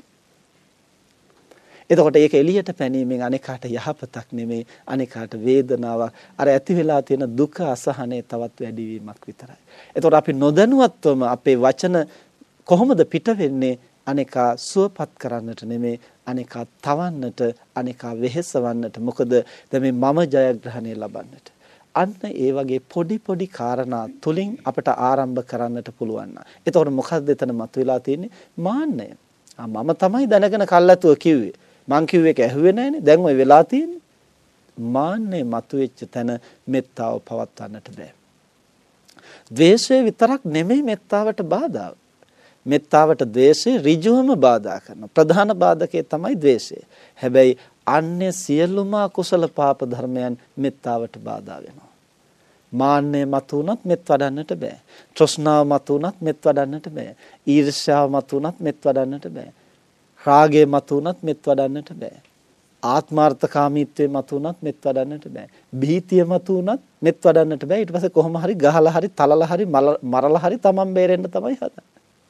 එතකොට ඒක එළියට පැනීමෙන් අනේකාට යහපතක් නෙමෙයි, අනේකාට වේදනාවක්. අර ඇති වෙලා තියෙන දුක අසහනය තවත් වැඩි වීමක් විතරයි. එතකොට අපි නොදැනුවත්වම අපේ වචන කොහොමද පිට වෙන්නේ? අනේකා සුවපත් කරන්නට නෙමෙයි, අනේකා තවන්නට, අනේකා වෙහෙසවන්නට. මොකද දැන් මේ මම ජයග්‍රහණය ලබන්නට. අන්න ඒ වගේ පොඩි කාරණා තුලින් අපට ආරම්භ කරන්නට පුළුවන්. එතකොට මොකක්ද එතන මතුවලා තියෙන්නේ? මාන්නය. මම තමයි දැනගෙන කල්ැතුව කිව්වේ. මං කිව්ව එක ඇහුවේ නැහනේ. දැන් ඔය වෙලා තියෙන්නේ. මාන්නය මතුවෙච්ච තැන මෙත්තාව පවත්වන්නට බෑ. ද්වේෂය විතරක් නෙමෙයි මෙත්තාවට බාධාව. මෙත්තාවට ද්වේෂය ඍජුවම බාධා කරනවා. ප්‍රධාන බාධකේ තමයි ද්වේෂය. හැබැයි අන්‍ය සියලුම කුසල පාප ධර්මයන් මෙත්තාවට බාධා වෙනවා. මාන්නය මතුනත් මෙත් වඩන්නට බෑ. තෘෂ්ණාව මතුනත් මෙත් වඩන්නට බෑ. ඊර්ෂ්‍යාව මතුනත් මෙත් වඩන්නට බෑ. රාගය මතුනත් මෙත් වඩන්නට බෑ. ආත්මාර්ථකාමීත්වය මතුනත් මෙත් වඩන්නට බෑ. භීතිය මතුනත් මෙත් වඩන්නට බෑ. ඊට පස්සේ කොහොම හරි ගහලා හරි තලලා හරි මරලා හරි තමන් බේරෙන්න තමයි හදන්නේ.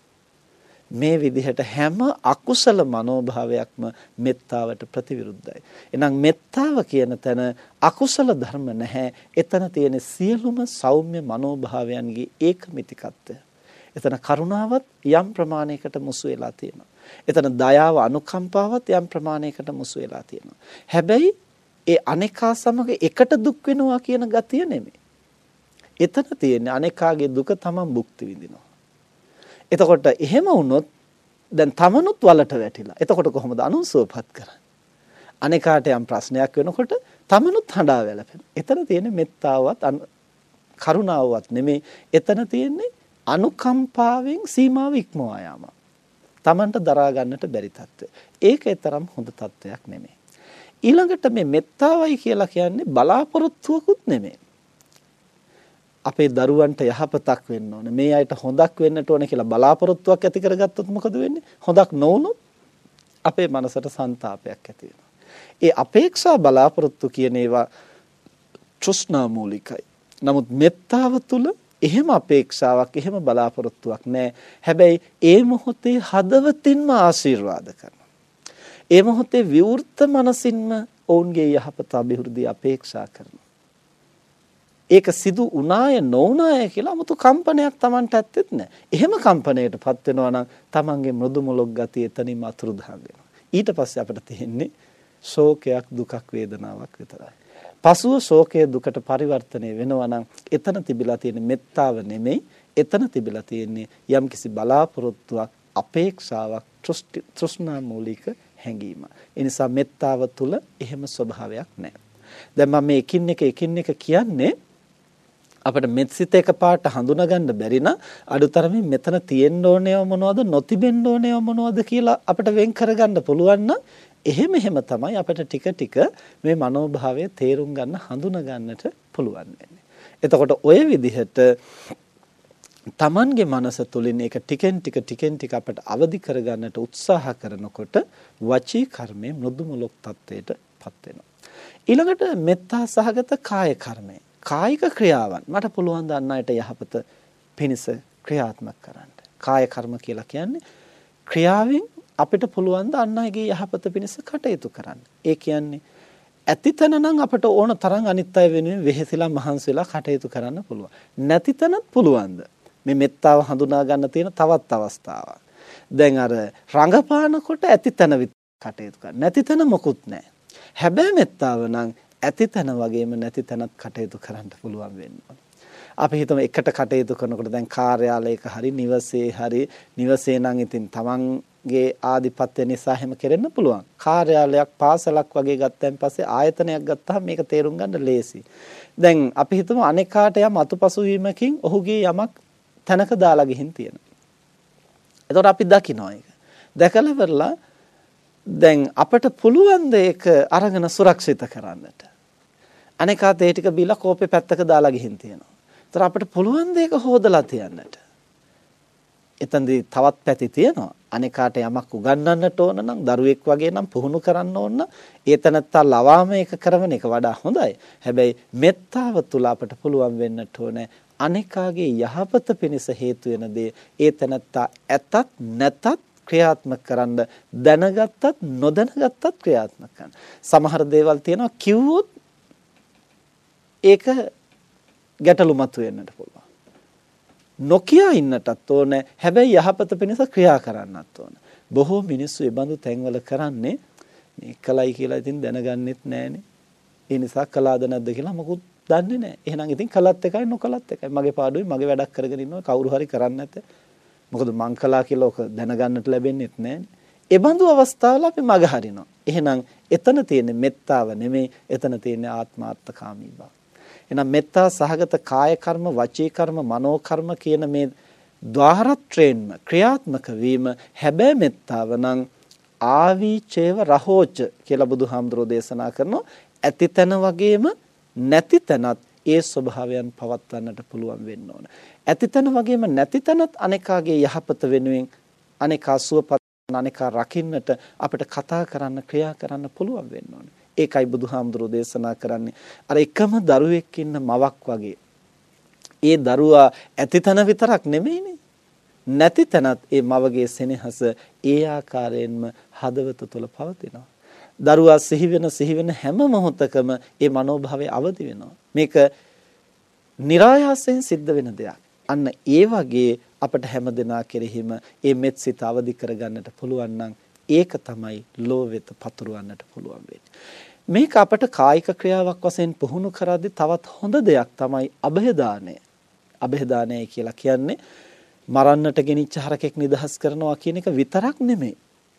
මේ විදිහට හැම අකුසල මනෝභාවයක්ම මෙත්තාවට ප්‍රතිවිරුද්ධයි. එහෙනම් මෙත්තාව කියන තැන අකුසල ධර්ම නැහැ. එතන තියෙන සියලුම සෞම්‍ය මනෝභාවයන්ගේ ඒකමිතිකත්වය. එතන කරුණාවත් යම් ප්‍රමාණයකට මුසු වෙලා තියෙනවා. එතන දයාව අනුකම්පාවත් යම් ප්‍රමාණයකට මුසු වෙලා තියෙනවා. හැබැයි ඒ අනේකා සමග එකට දුක් වෙනවා කියන ගතිය නෙමෙයි. එතන තියෙන්නේ අනේකාගේ දුක තමන් භුක්ති විඳිනවා. එතකොට එහෙම වුණොත් දැන් තමනුත් වලට වැටිලා. එතකොට කොහොමද අනුන් සුවපත් කරන්නේ? අනේකාට යම් ප්‍රශ්නයක් වෙනකොට තමනුත් හඬා වැළපෙනවා. එතන තියෙන්නේ මෙත්තාවත් කරුණාවවත් නෙමෙයි. එතන තියෙන්නේ අනුකම්පාවෙන් සීමාව ඉක්මවා යාම. තමන්ට දරා ගන්නට බැරි තත්ත්වය. ඒක තරම් හොඳ තත්ත්වයක් නෙමෙයි. ඊළඟට මේ මෙත්තාවයි කියලා කියන්නේ බලාපොරොත්තුවකුත් නෙමෙයි. අපේ දරුවන්ට යහපතක් වෙන්න ඕන, මේ අයට හොඳක් වෙන්නට ඕන කියලා බලාපොරොත්තුවක් ඇති කරගත්තොත් මොකද වෙන්නේ? හොඳක් නොවුනොත් අපේ මනසට සංతాපයක් ඇති වෙනවා. ඒ අපේක්ෂා බලාපොරොත්තු කියන ඒවා තෘෂ්ණා මූලිකයි. නමුත් මෙත්තාව තුළ එහෙම අපේක්ෂාවක් එහෙම බලාපොරොත්තුවක් නැහැ. හැබැයි ඒ මොහොතේ හදවතින්ම ආශිර්වාද කරනවා. ඒ මොහොතේ විවෘත මනසින්ම ඔවුන්ගේ යහපත අභිවෘද්ධිය අපේක්ෂා කරනවා. ඒක සිදු උනාය නොඋනාය කියලා 아무තු කම්පනයක් Tamanට ඇත්තෙත් නැහැ. එහෙම කම්පණයටපත් වෙනවා නම් Tamanගේ මෘදු මොලොක් ගතිය එතනින්ම අතුරුදහන් වෙනවා. ඊට පස්සේ අපිට තියෙන්නේ ශෝකයක් දුකක් වේදනාවක් විතරයි. පසුව ශෝකය දුකට පරිවර්තනය වෙනවා නම් එතන තිබිලා තියෙන මෙත්තාව නෙමෙයි, එතන තිබිලා තියෙන්නේ යම්කිසි බලාපොරොත්තුවක්, අපේක්ෂාවක්, තෘෂ්ණා මූලික හැඟීම. ඒ නිසා මෙත්තාව තුල එහෙම ස්වභාවයක් නැහැ. දැන් මම මේ එකින් එක කියන්නේ අපිට මෙත්සිත එකපාරට හඳුනා ගන්න බැරි නම් අඩුතරමින් මෙතන තියෙන්න ඕනේව මොනවද නොතිබෙන්න ඕනේව මොනවද කියලා අපිට වෙන් කරගන්න පුළුවන් නම් එහෙම තමයි අපිට ටික මේ මනෝභාවය තේරුම් ගන්න හඳුනා ගන්නට පුළුවන් වෙන්නේ. එතකොට ওই විදිහට Tamanගේ මනස තුලින් ඒක ටිකෙන් ටික අපිට අවදි කරගන්නට උත්සාහ කරනකොට වචී කර්මයේ මෘදු මොලොක් තත්වයටපත් වෙනවා. ඊළඟට මෙත්තා සහගත කාය කර්මය. කායික ක්‍රියාවන් මට පුළුවන් දන්න අයට යහපත පිණිස ක්‍රියාත්මක කරන්න. කාය කර්ම කියලා කියන්නේ ක්‍රියාවෙන් අපිට පුළුවන් ද අන් අයගේ යහපත පිණිස කටයුතු කරන්න. ඒ කියන්නේ ඇතිතන නම් අපිට ඕන තරම් අනිත් අය වෙනුවෙන් වෙහෙසිලා මහන්සි වෙලා කටයුතු කරන්න පුළුවන්. නැතිතනත් පුළුවන්ද? මේ මෙත්තාව හඳුනා ගන්න තියෙන තවත් අවස්ථාවක්. දැන් අර රංගපානකොට ඇතිතන කටයුතු කරන්න. නැතිතන මොකුත් නැහැ. හැබැයි මෙත්තාව නම් ඇතිතන වගේම නැතිතනත් කටයුතු කරන්න පුළුවන් වෙනවා. අපි හිතමු එකට කටයුතු කරනකොට දැන් කාර්යාලයක හරි නිවසේ නම් ඉතින් තමන්ගේ ආධිපත්‍ය නිසා හැම කෙරෙන්න පුළුවන්. කාර්යාලයක් පාසලක් වගේ ගත්තන් පස්සේ ආයතනයක් ගත්තාම මේක තේරුම් ගන්න ලේසි. දැන් අපි හිතමු අනේකාට යම් අතුපසු වීමකින් ඔහුගේ යමක් තැනක දාලා ගිහින් තියෙනවා. එතකොට අපි දකිනවා ඒක. දැකලා ඉවරලා දැන් අපිට පුළුවන් ද ඒක අරගෙන සුරක්ෂිත කරන්නට. අනේකාට ඒ ටික බීලා කෝපේ පැත්තක දාලා ගිහින් තියෙනවා. ඒතර අපිට පුළුවන් ද ඒක හොදලා තියන්නට. එතනදී තවත් පැති තියෙනවා. අනේකාට යමක් උගන්වන්නට ඕන නම් දරුවෙක් වගේ නම් පුහුණු කරන්න ඕන නම් ඒ තැනත්තා ලවාම ඒක කරන එක වඩා හොඳයි. හැබැයි මෙත්තාව තුල අපිට පුළුවන් වෙන්නට ඕනේ අනේකාගේ යහපත පිණිස හේතු වෙන දේ ඒ තැනත්තා ඇතත් නැතත් ක්‍රියාත්මක කරන්න දැනගත්තත් නොදැනගත්තත් ක්‍රියාත්මක කරන්න. සමහර දේවල් තියෙනවා කිව්වොත් ඒක ගැටලු මතුවෙන්නට පුළුවන්. නොකිය ඉන්නටත් ඕන. හැබැයි යහපත පිණිස ක්‍රියා කරන්නත් ඕන. බොහෝ මිනිස්සු ඒ බඳු තැන්වල කරන්නේ මේ කලයි කියලා ඉතින් දැනගන්නෙත් නැහනේ. ඒ නිසා කලාද නැද්ද කියලා මොකුත් දන්නේ නැහැ. එහෙනම් ඉතින් කලත් එකයි නොකලත් එකයි. මගේ පාඩුවේ මගේ වැඩක් කරගෙන ඉන්නවා කවුරු හරි කරන්නේ නැත. මොකද මං කලා කියලා ඔක දැනගන්නට ලැබෙන්නේත් නැහනේ. ඒ බඳු අවස්ථාවල අපි මග හරිනවා. එහෙනම් එතන තියෙන මෙත්තාව නෙමෙයි එතන තියෙන ආත්මාර්ථකාමී බව. එහෙනම් මෙත්තා සහගත කාය කර්ම, වචී කර්ම, මනෝ කර්ම කියන මේ ద్వාරත්‍රයෙන්ම ක්‍රියාත්මක වීම හැබැයි මෙත්තාව නම් ආවිචේව රහෝච කියලා බුදුහාමුදුරෝ දේශනා කරනවා. ඇතිතන වගේම නැතිතනත් ඒ ස්වභාවයන් පවත්වන්නට පුළුවන් වෙන්න ඕන. ඇතිතන වගේම නැතිතනත් අනේකාගේ යහපත වෙනුවෙන් අනේකා සුවපත් අනේකා රකින්නට අපිට කතා කරන්න ක්‍රියා කරන්න පුළුවන් වෙන්න ඕන. ඒකයි බුදුහාමුදුරෝ දේශනා කරන්නේ. අර එකම දරුවෙක් ඉන්න මවක් වගේ. ඒ දරුවා ඇතිතන විතරක් නෙමෙයිනේ. නැතිතනත් ඒ මවගේ සෙනෙහස ඒ ආකාරයෙන්ම හදවත තුළ පවතිනවා. දරුවා සිහි වෙන හැම මොහොතකම ඒ මනෝභාවය අවදි වෙනවා. මේක નિરાයාසයෙන් සිද්ධ වෙන දෙයක්. අන්න ඒ වගේ අපට හැමදෙනා කෙරෙහිම මේ මෙත් සිත අවදි කරගන්නට පුළුවන් නම් ඒක තමයි ලෝවෙත පතුරවන්නට පුළුවන් වෙන්නේ. මේක අපට කායික ක්‍රියාවක් වශයෙන් පුහුණු කරද්දී තවත් හොඳ දෙයක් තමයි අභය දානය. අභය දානය කියලා කියන්නේ මරන්නට ගෙනිච්ච හරකෙක් නිදහස් කරනවා කියන එක විතරක් නෙමෙයි.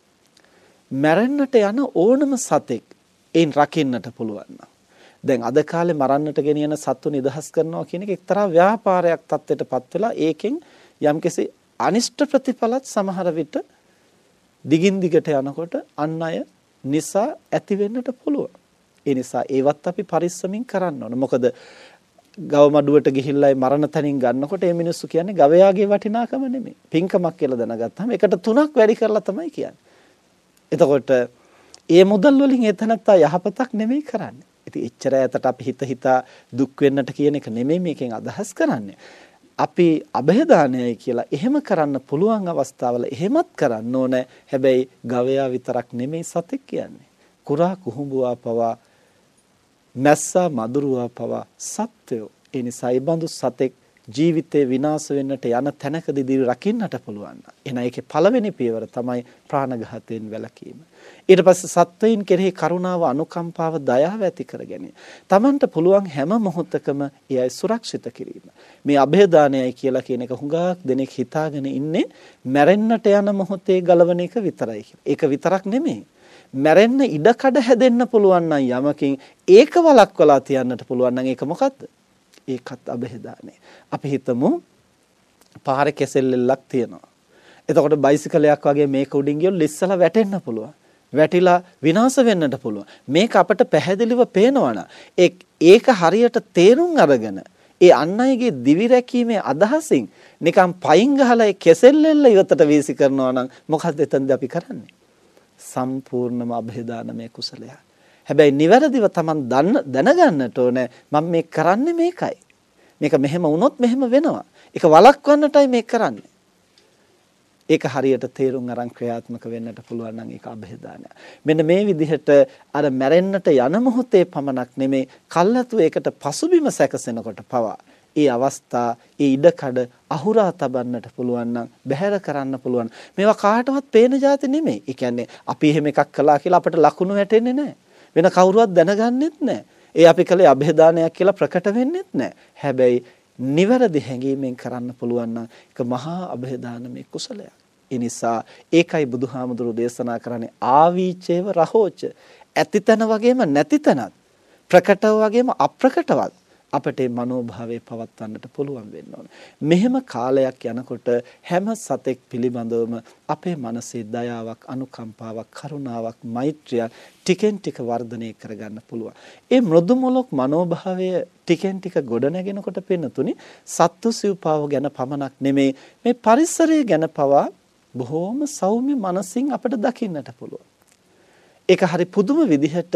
මැරෙන්නට යන ඕනම සතෙක් ඒන් රකින්නට පුළුවන් නම් දැන් අද කාලේ මරන්නට ගෙනියන සත්තු නිදහස් කරනවා කියන එක එක්තරා ව්‍යාපාරයක් තත්ත්වයටපත් වෙලා ඒකෙන් යම්කිසි අනිෂ්ට ප්‍රතිඵලත් සමහර විට දිගින් දිගට යනකොට අන් අය නිසා ඇති වෙන්නට පුළුවන්. ඒ නිසා ඒවත් අපි පරිස්සමින් කරන්න ඕන. මොකද ගව මඩුවට ගිහිල්ලා මරණ තැනින් ගන්නකොට මේ මිනිස්සු කියන්නේ ගවයාගේ වටිනාකම නෙමෙයි. පින්කමක් කියලා දැනගත්තාම එකට 3ක් වැඩි කරලා තමයි කියන්නේ. එතකොට ඒ මුදල් වලින් ඒ තැනත්තා යහපතක් නෙමෙයි කරන්නේ. ඉතින් එච්චර ඈතට අපි හිතා දුක් වෙන්නට කියන එක නෙමෙයි මේකෙන් අදහස් කරන්නේ. අපි අභයදානයයි කියලා එහෙම කරන්න පුළුවන් අවස්ථාවල එහෙමත් කරන්න ඕන. හැබැයි ගවයා විතරක් නෙමෙයි සතෙක් කියන්නේ. කුරා කුහුඹුවා පවා මැස්සා මදුරුවා පවා සත්වයෝ. ඒ නිසා ඒ බඳු සතෙක් ජීවිතේ විනාශ වෙන්නට යන තැනකදී රකින්නට පුළුවන්. එහෙනම් ඒකේ පළවෙනි පියවර තමයි ප්‍රාණඝාතයෙන් වැළකීම. ඊට පස්සේ සත්වයින් කෙරෙහි කරුණාව, අනුකම්පාව, දයාව ඇති කර ගැනීම. Tamanට පුළුවන් හැම මොහොතකම ඒ අය සුරක්ෂිත කිරීම. මේ අභයදානයයි කියලා කියන එක හුඟක් දෙනෙක් හිතාගෙන ඉන්නේ මැරෙන්නට යන මොහොතේ ගලවන එක විතරයි කියලා. ඒක විතරක් නෙමෙයි. මැරෙන්න ඉඩකඩ හැදෙන්න පුළුවන් නම් යමකින් ඒක වළක්වලා තියන්නට පුළුවන් නම් ඒක මොකද්ද? ඒකත් අභයදානය. අපි හිතමු පාරේ කෙසෙල්ලක් තියෙනවා. එතකොට බයිසිකලයක් වගේ මේක උඩින් ගියොත් ලිස්සලා වැටෙන්න පුළුවන්. වැටිලා විනාශ වෙන්නට පුළුවන්. මේක අපට පැහැදිලිව පේනවනම් ඒක හරියට තේරුම් අරගෙන ඒ අන් අයගේ දිවි රැකීමේ අදහසින් නිකන් පයින් ගහලා ඒ කෙසෙල්ලෙල්ල ඉවතට වීසි කරනවා නම් මොකද්ද එතනදී අපි කරන්නේ? සම්පූර්ණම අභයදානමය කුසලයක්. හැබැයි නිවැරදිව Taman දැනගන්නට ඕනේ මම මේ කරන්නේ මේකයි. මේක මෙහෙම වුණොත් මෙහෙම වෙනවා. ඒක වළක්වන්නටයි මේ කරන්නේ. ඒක හරියට තේරුම් අරන් ක්‍රියාත්මක වෙන්නට පුළුවන් නම් ඒක අභයදානය. මෙන්න මේ විදිහට අර මැරෙන්නට යන මොහොතේ පමණක් නෙමේ කල්ලාතු ඒකට පසුබිම සැකසෙනකොට පවා ඒ අවස්ථා ඒ ඉඩකඩ අහුරා තබන්නට පුළුවන් නම් බැහැර කරන්න පුළුවන්. මේවා කාටවත් පේන જાති නෙමෙයි. ඒ කියන්නේ අපි එහෙම එකක් කළා කියලා අපිට ලකුණු වැටෙන්නේ නැහැ. වෙන කවුරුවත් දැනගන්නෙත් නැහැ. ඒ අපි කලේ අභයදානයක් කියලා ප්‍රකට වෙන්නෙත් නැහැ. හැබැයි නිවැරදි හැඟීමෙන් කරන්න පුළුවන් නම් ඒක මහා අභයදානමේ කුසලයක්. ඒ නිසා ඒකයි බුදුහාමුදුරු දේශනා කරන්නේ ආවීචේව රහෝච. ඇතිතන වගේම නැතිතනත් ප්‍රකටව වගේම අප්‍රකටවත් අපට මනෝභාවය පවත්වන්නට පුළුවන් වෙන්න ඕන. මෙහෙම කාලයක් යනකොට හැම සතෙක් පිළිබඳවම අපේ මනසේ දයාවක්, අනුකම්පාවක්, කරුණාවක්, මෛත්‍රියක් ටිකෙන් ටික වර්ධනය කරගන්න පුළුවන්. ඒ මෘදු මොලොක් මනෝභාවය ටිකෙන් ටික ගොඩනගෙනකොට පෙනුතුනි සත්තු සිව්පාව ගැන පමණක් නෙමේ මේ පරිසරය ගැන පවා බොහෝම සෞම්‍ය මනසින් අපිට දකින්නට පුළුවන්. ඒක හරි පුදුම විදිහට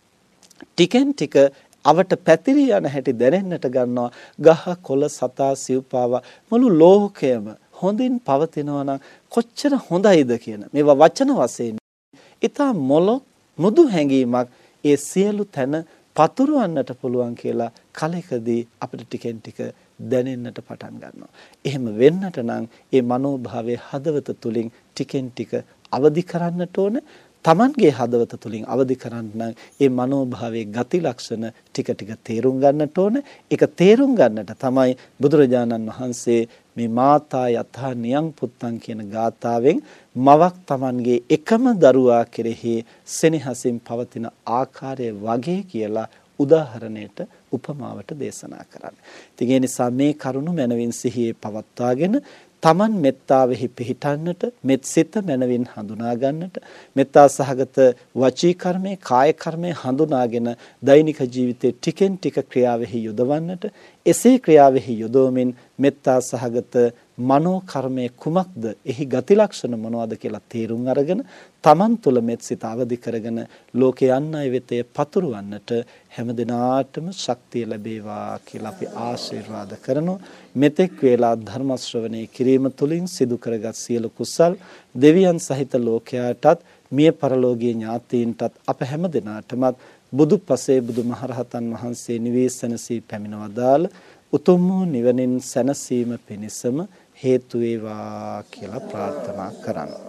ටිකෙන් ටික අවට පැතිරී යන හැටි දැනෙන්නට ගන්නවා. ගහ කොළ සතා සිව්පාව මුළු ලෝකයම හොඳින් පවතිනවා නම් කොච්චර හොඳයිද කියන මේවා වචන වශයෙන් ඊටා මොළොක් මුදු හැඟීමක් ඒ සියලු තැන පතුරවන්නට පුළුවන් කියලා කලකදී අපිට ටිකෙන් ටික දැනෙන්නට පටන් ගන්නවා. එහෙම වෙන්නට නම් ඒ මනෝභාවයේ හදවත තුලින් ටිකෙන් ටික අවදි කරන්නට ඕන. Tamanගේ හදවත තුලින් අවදි කරන්න නම් ඒ මනෝභාවයේ ගති ලක්ෂණ ටික ටික තේරුම් ගන්නට ඕන. ඒක තේරුම් ගන්නට තමයි බුදුරජාණන් වහන්සේ මේ මාතා යථා නියං පුත්තං කියන ගාථාවෙන් මවක් Tamanගේ එකම දරුවා කෙරෙහි සෙනෙහසින් පවතින ආකාරය වගේ කියලා උදාහරණයට උපමාවට දේශනා කරන්නේ. ඉතින් ඒ නිසා මේ කරුණ මනවින් සිහියේ පවත්වාගෙන තමන් මෙත්තාවෙහි පිහිටන්නට, මෙත් සිත මනවින් හඳුනා ගන්නට, මෙත්තා සහගත වචී කර්මය, කාය කර්මය හඳුනාගෙන දෛනික ජීවිතයේ ටිකෙන් ටික ක්‍රියාවෙහි යොදවන්නට, එසේ ක්‍රියාවෙහි යොදවමින් මෙත්තා සහගත මනෝ කර්මයේ කුමක්ද, එහි ගති ලක්ෂණ මොනවද කියලා තේරුම් අරගෙන තමන් තුළ මෙත් සිත අවදි කරගෙන ලෝකේ යන්න අය වෙතේ පතුරවන්නට හැම දිනාටම ශක්තිය ලැබේවා කියලා අපි ආශිර්වාද කරනවා. මෙතෙක් වේලා ධර්ම ශ්‍රවණය කිරීම තුළින් සිදු කරගත් සියලු කුසල් දෙවියන් සහිත ලෝකයාටත් මිය පරලෝකීය ඥාතීන්ටත් අප හැම දිනාටමත් බුදුපසේ බුදුමහරහතන් වහන්සේ නිවේසනසී පැමිණවදාළ උතුම් වූ නිවනින් සැනසීම පිණිසම හේතු වේවා කියලා ප්‍රාර්ථනා කරනවා.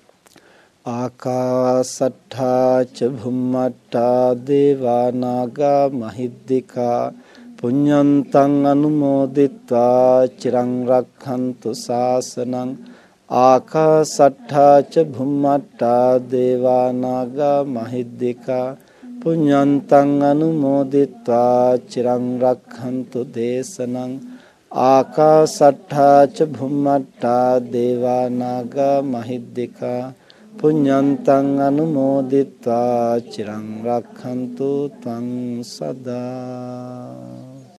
ආකාසට්ඨා ච භුම්මට්ඨා දේවා නාග මහිද්దికා පුඤ්ඤන්තං අනුමෝදිත්වා චිරං රක්ඛන්තු ශාසනං. ආකාසට්ඨා ච භුම්මට්ඨා දේවා නාග මහිද්దికා පුඤ්ඤන්තං අනුමෝදිත්වා චිරං රක්ඛන්තු දේශනං. ආකාසට්ඨා ච භුම්මට්ඨා දේවා නාග මහිද්దికා පුඤ්ඤන්තං අනුමෝදිත්වා චිරං රක්ඛන්තු ත්වං සදා.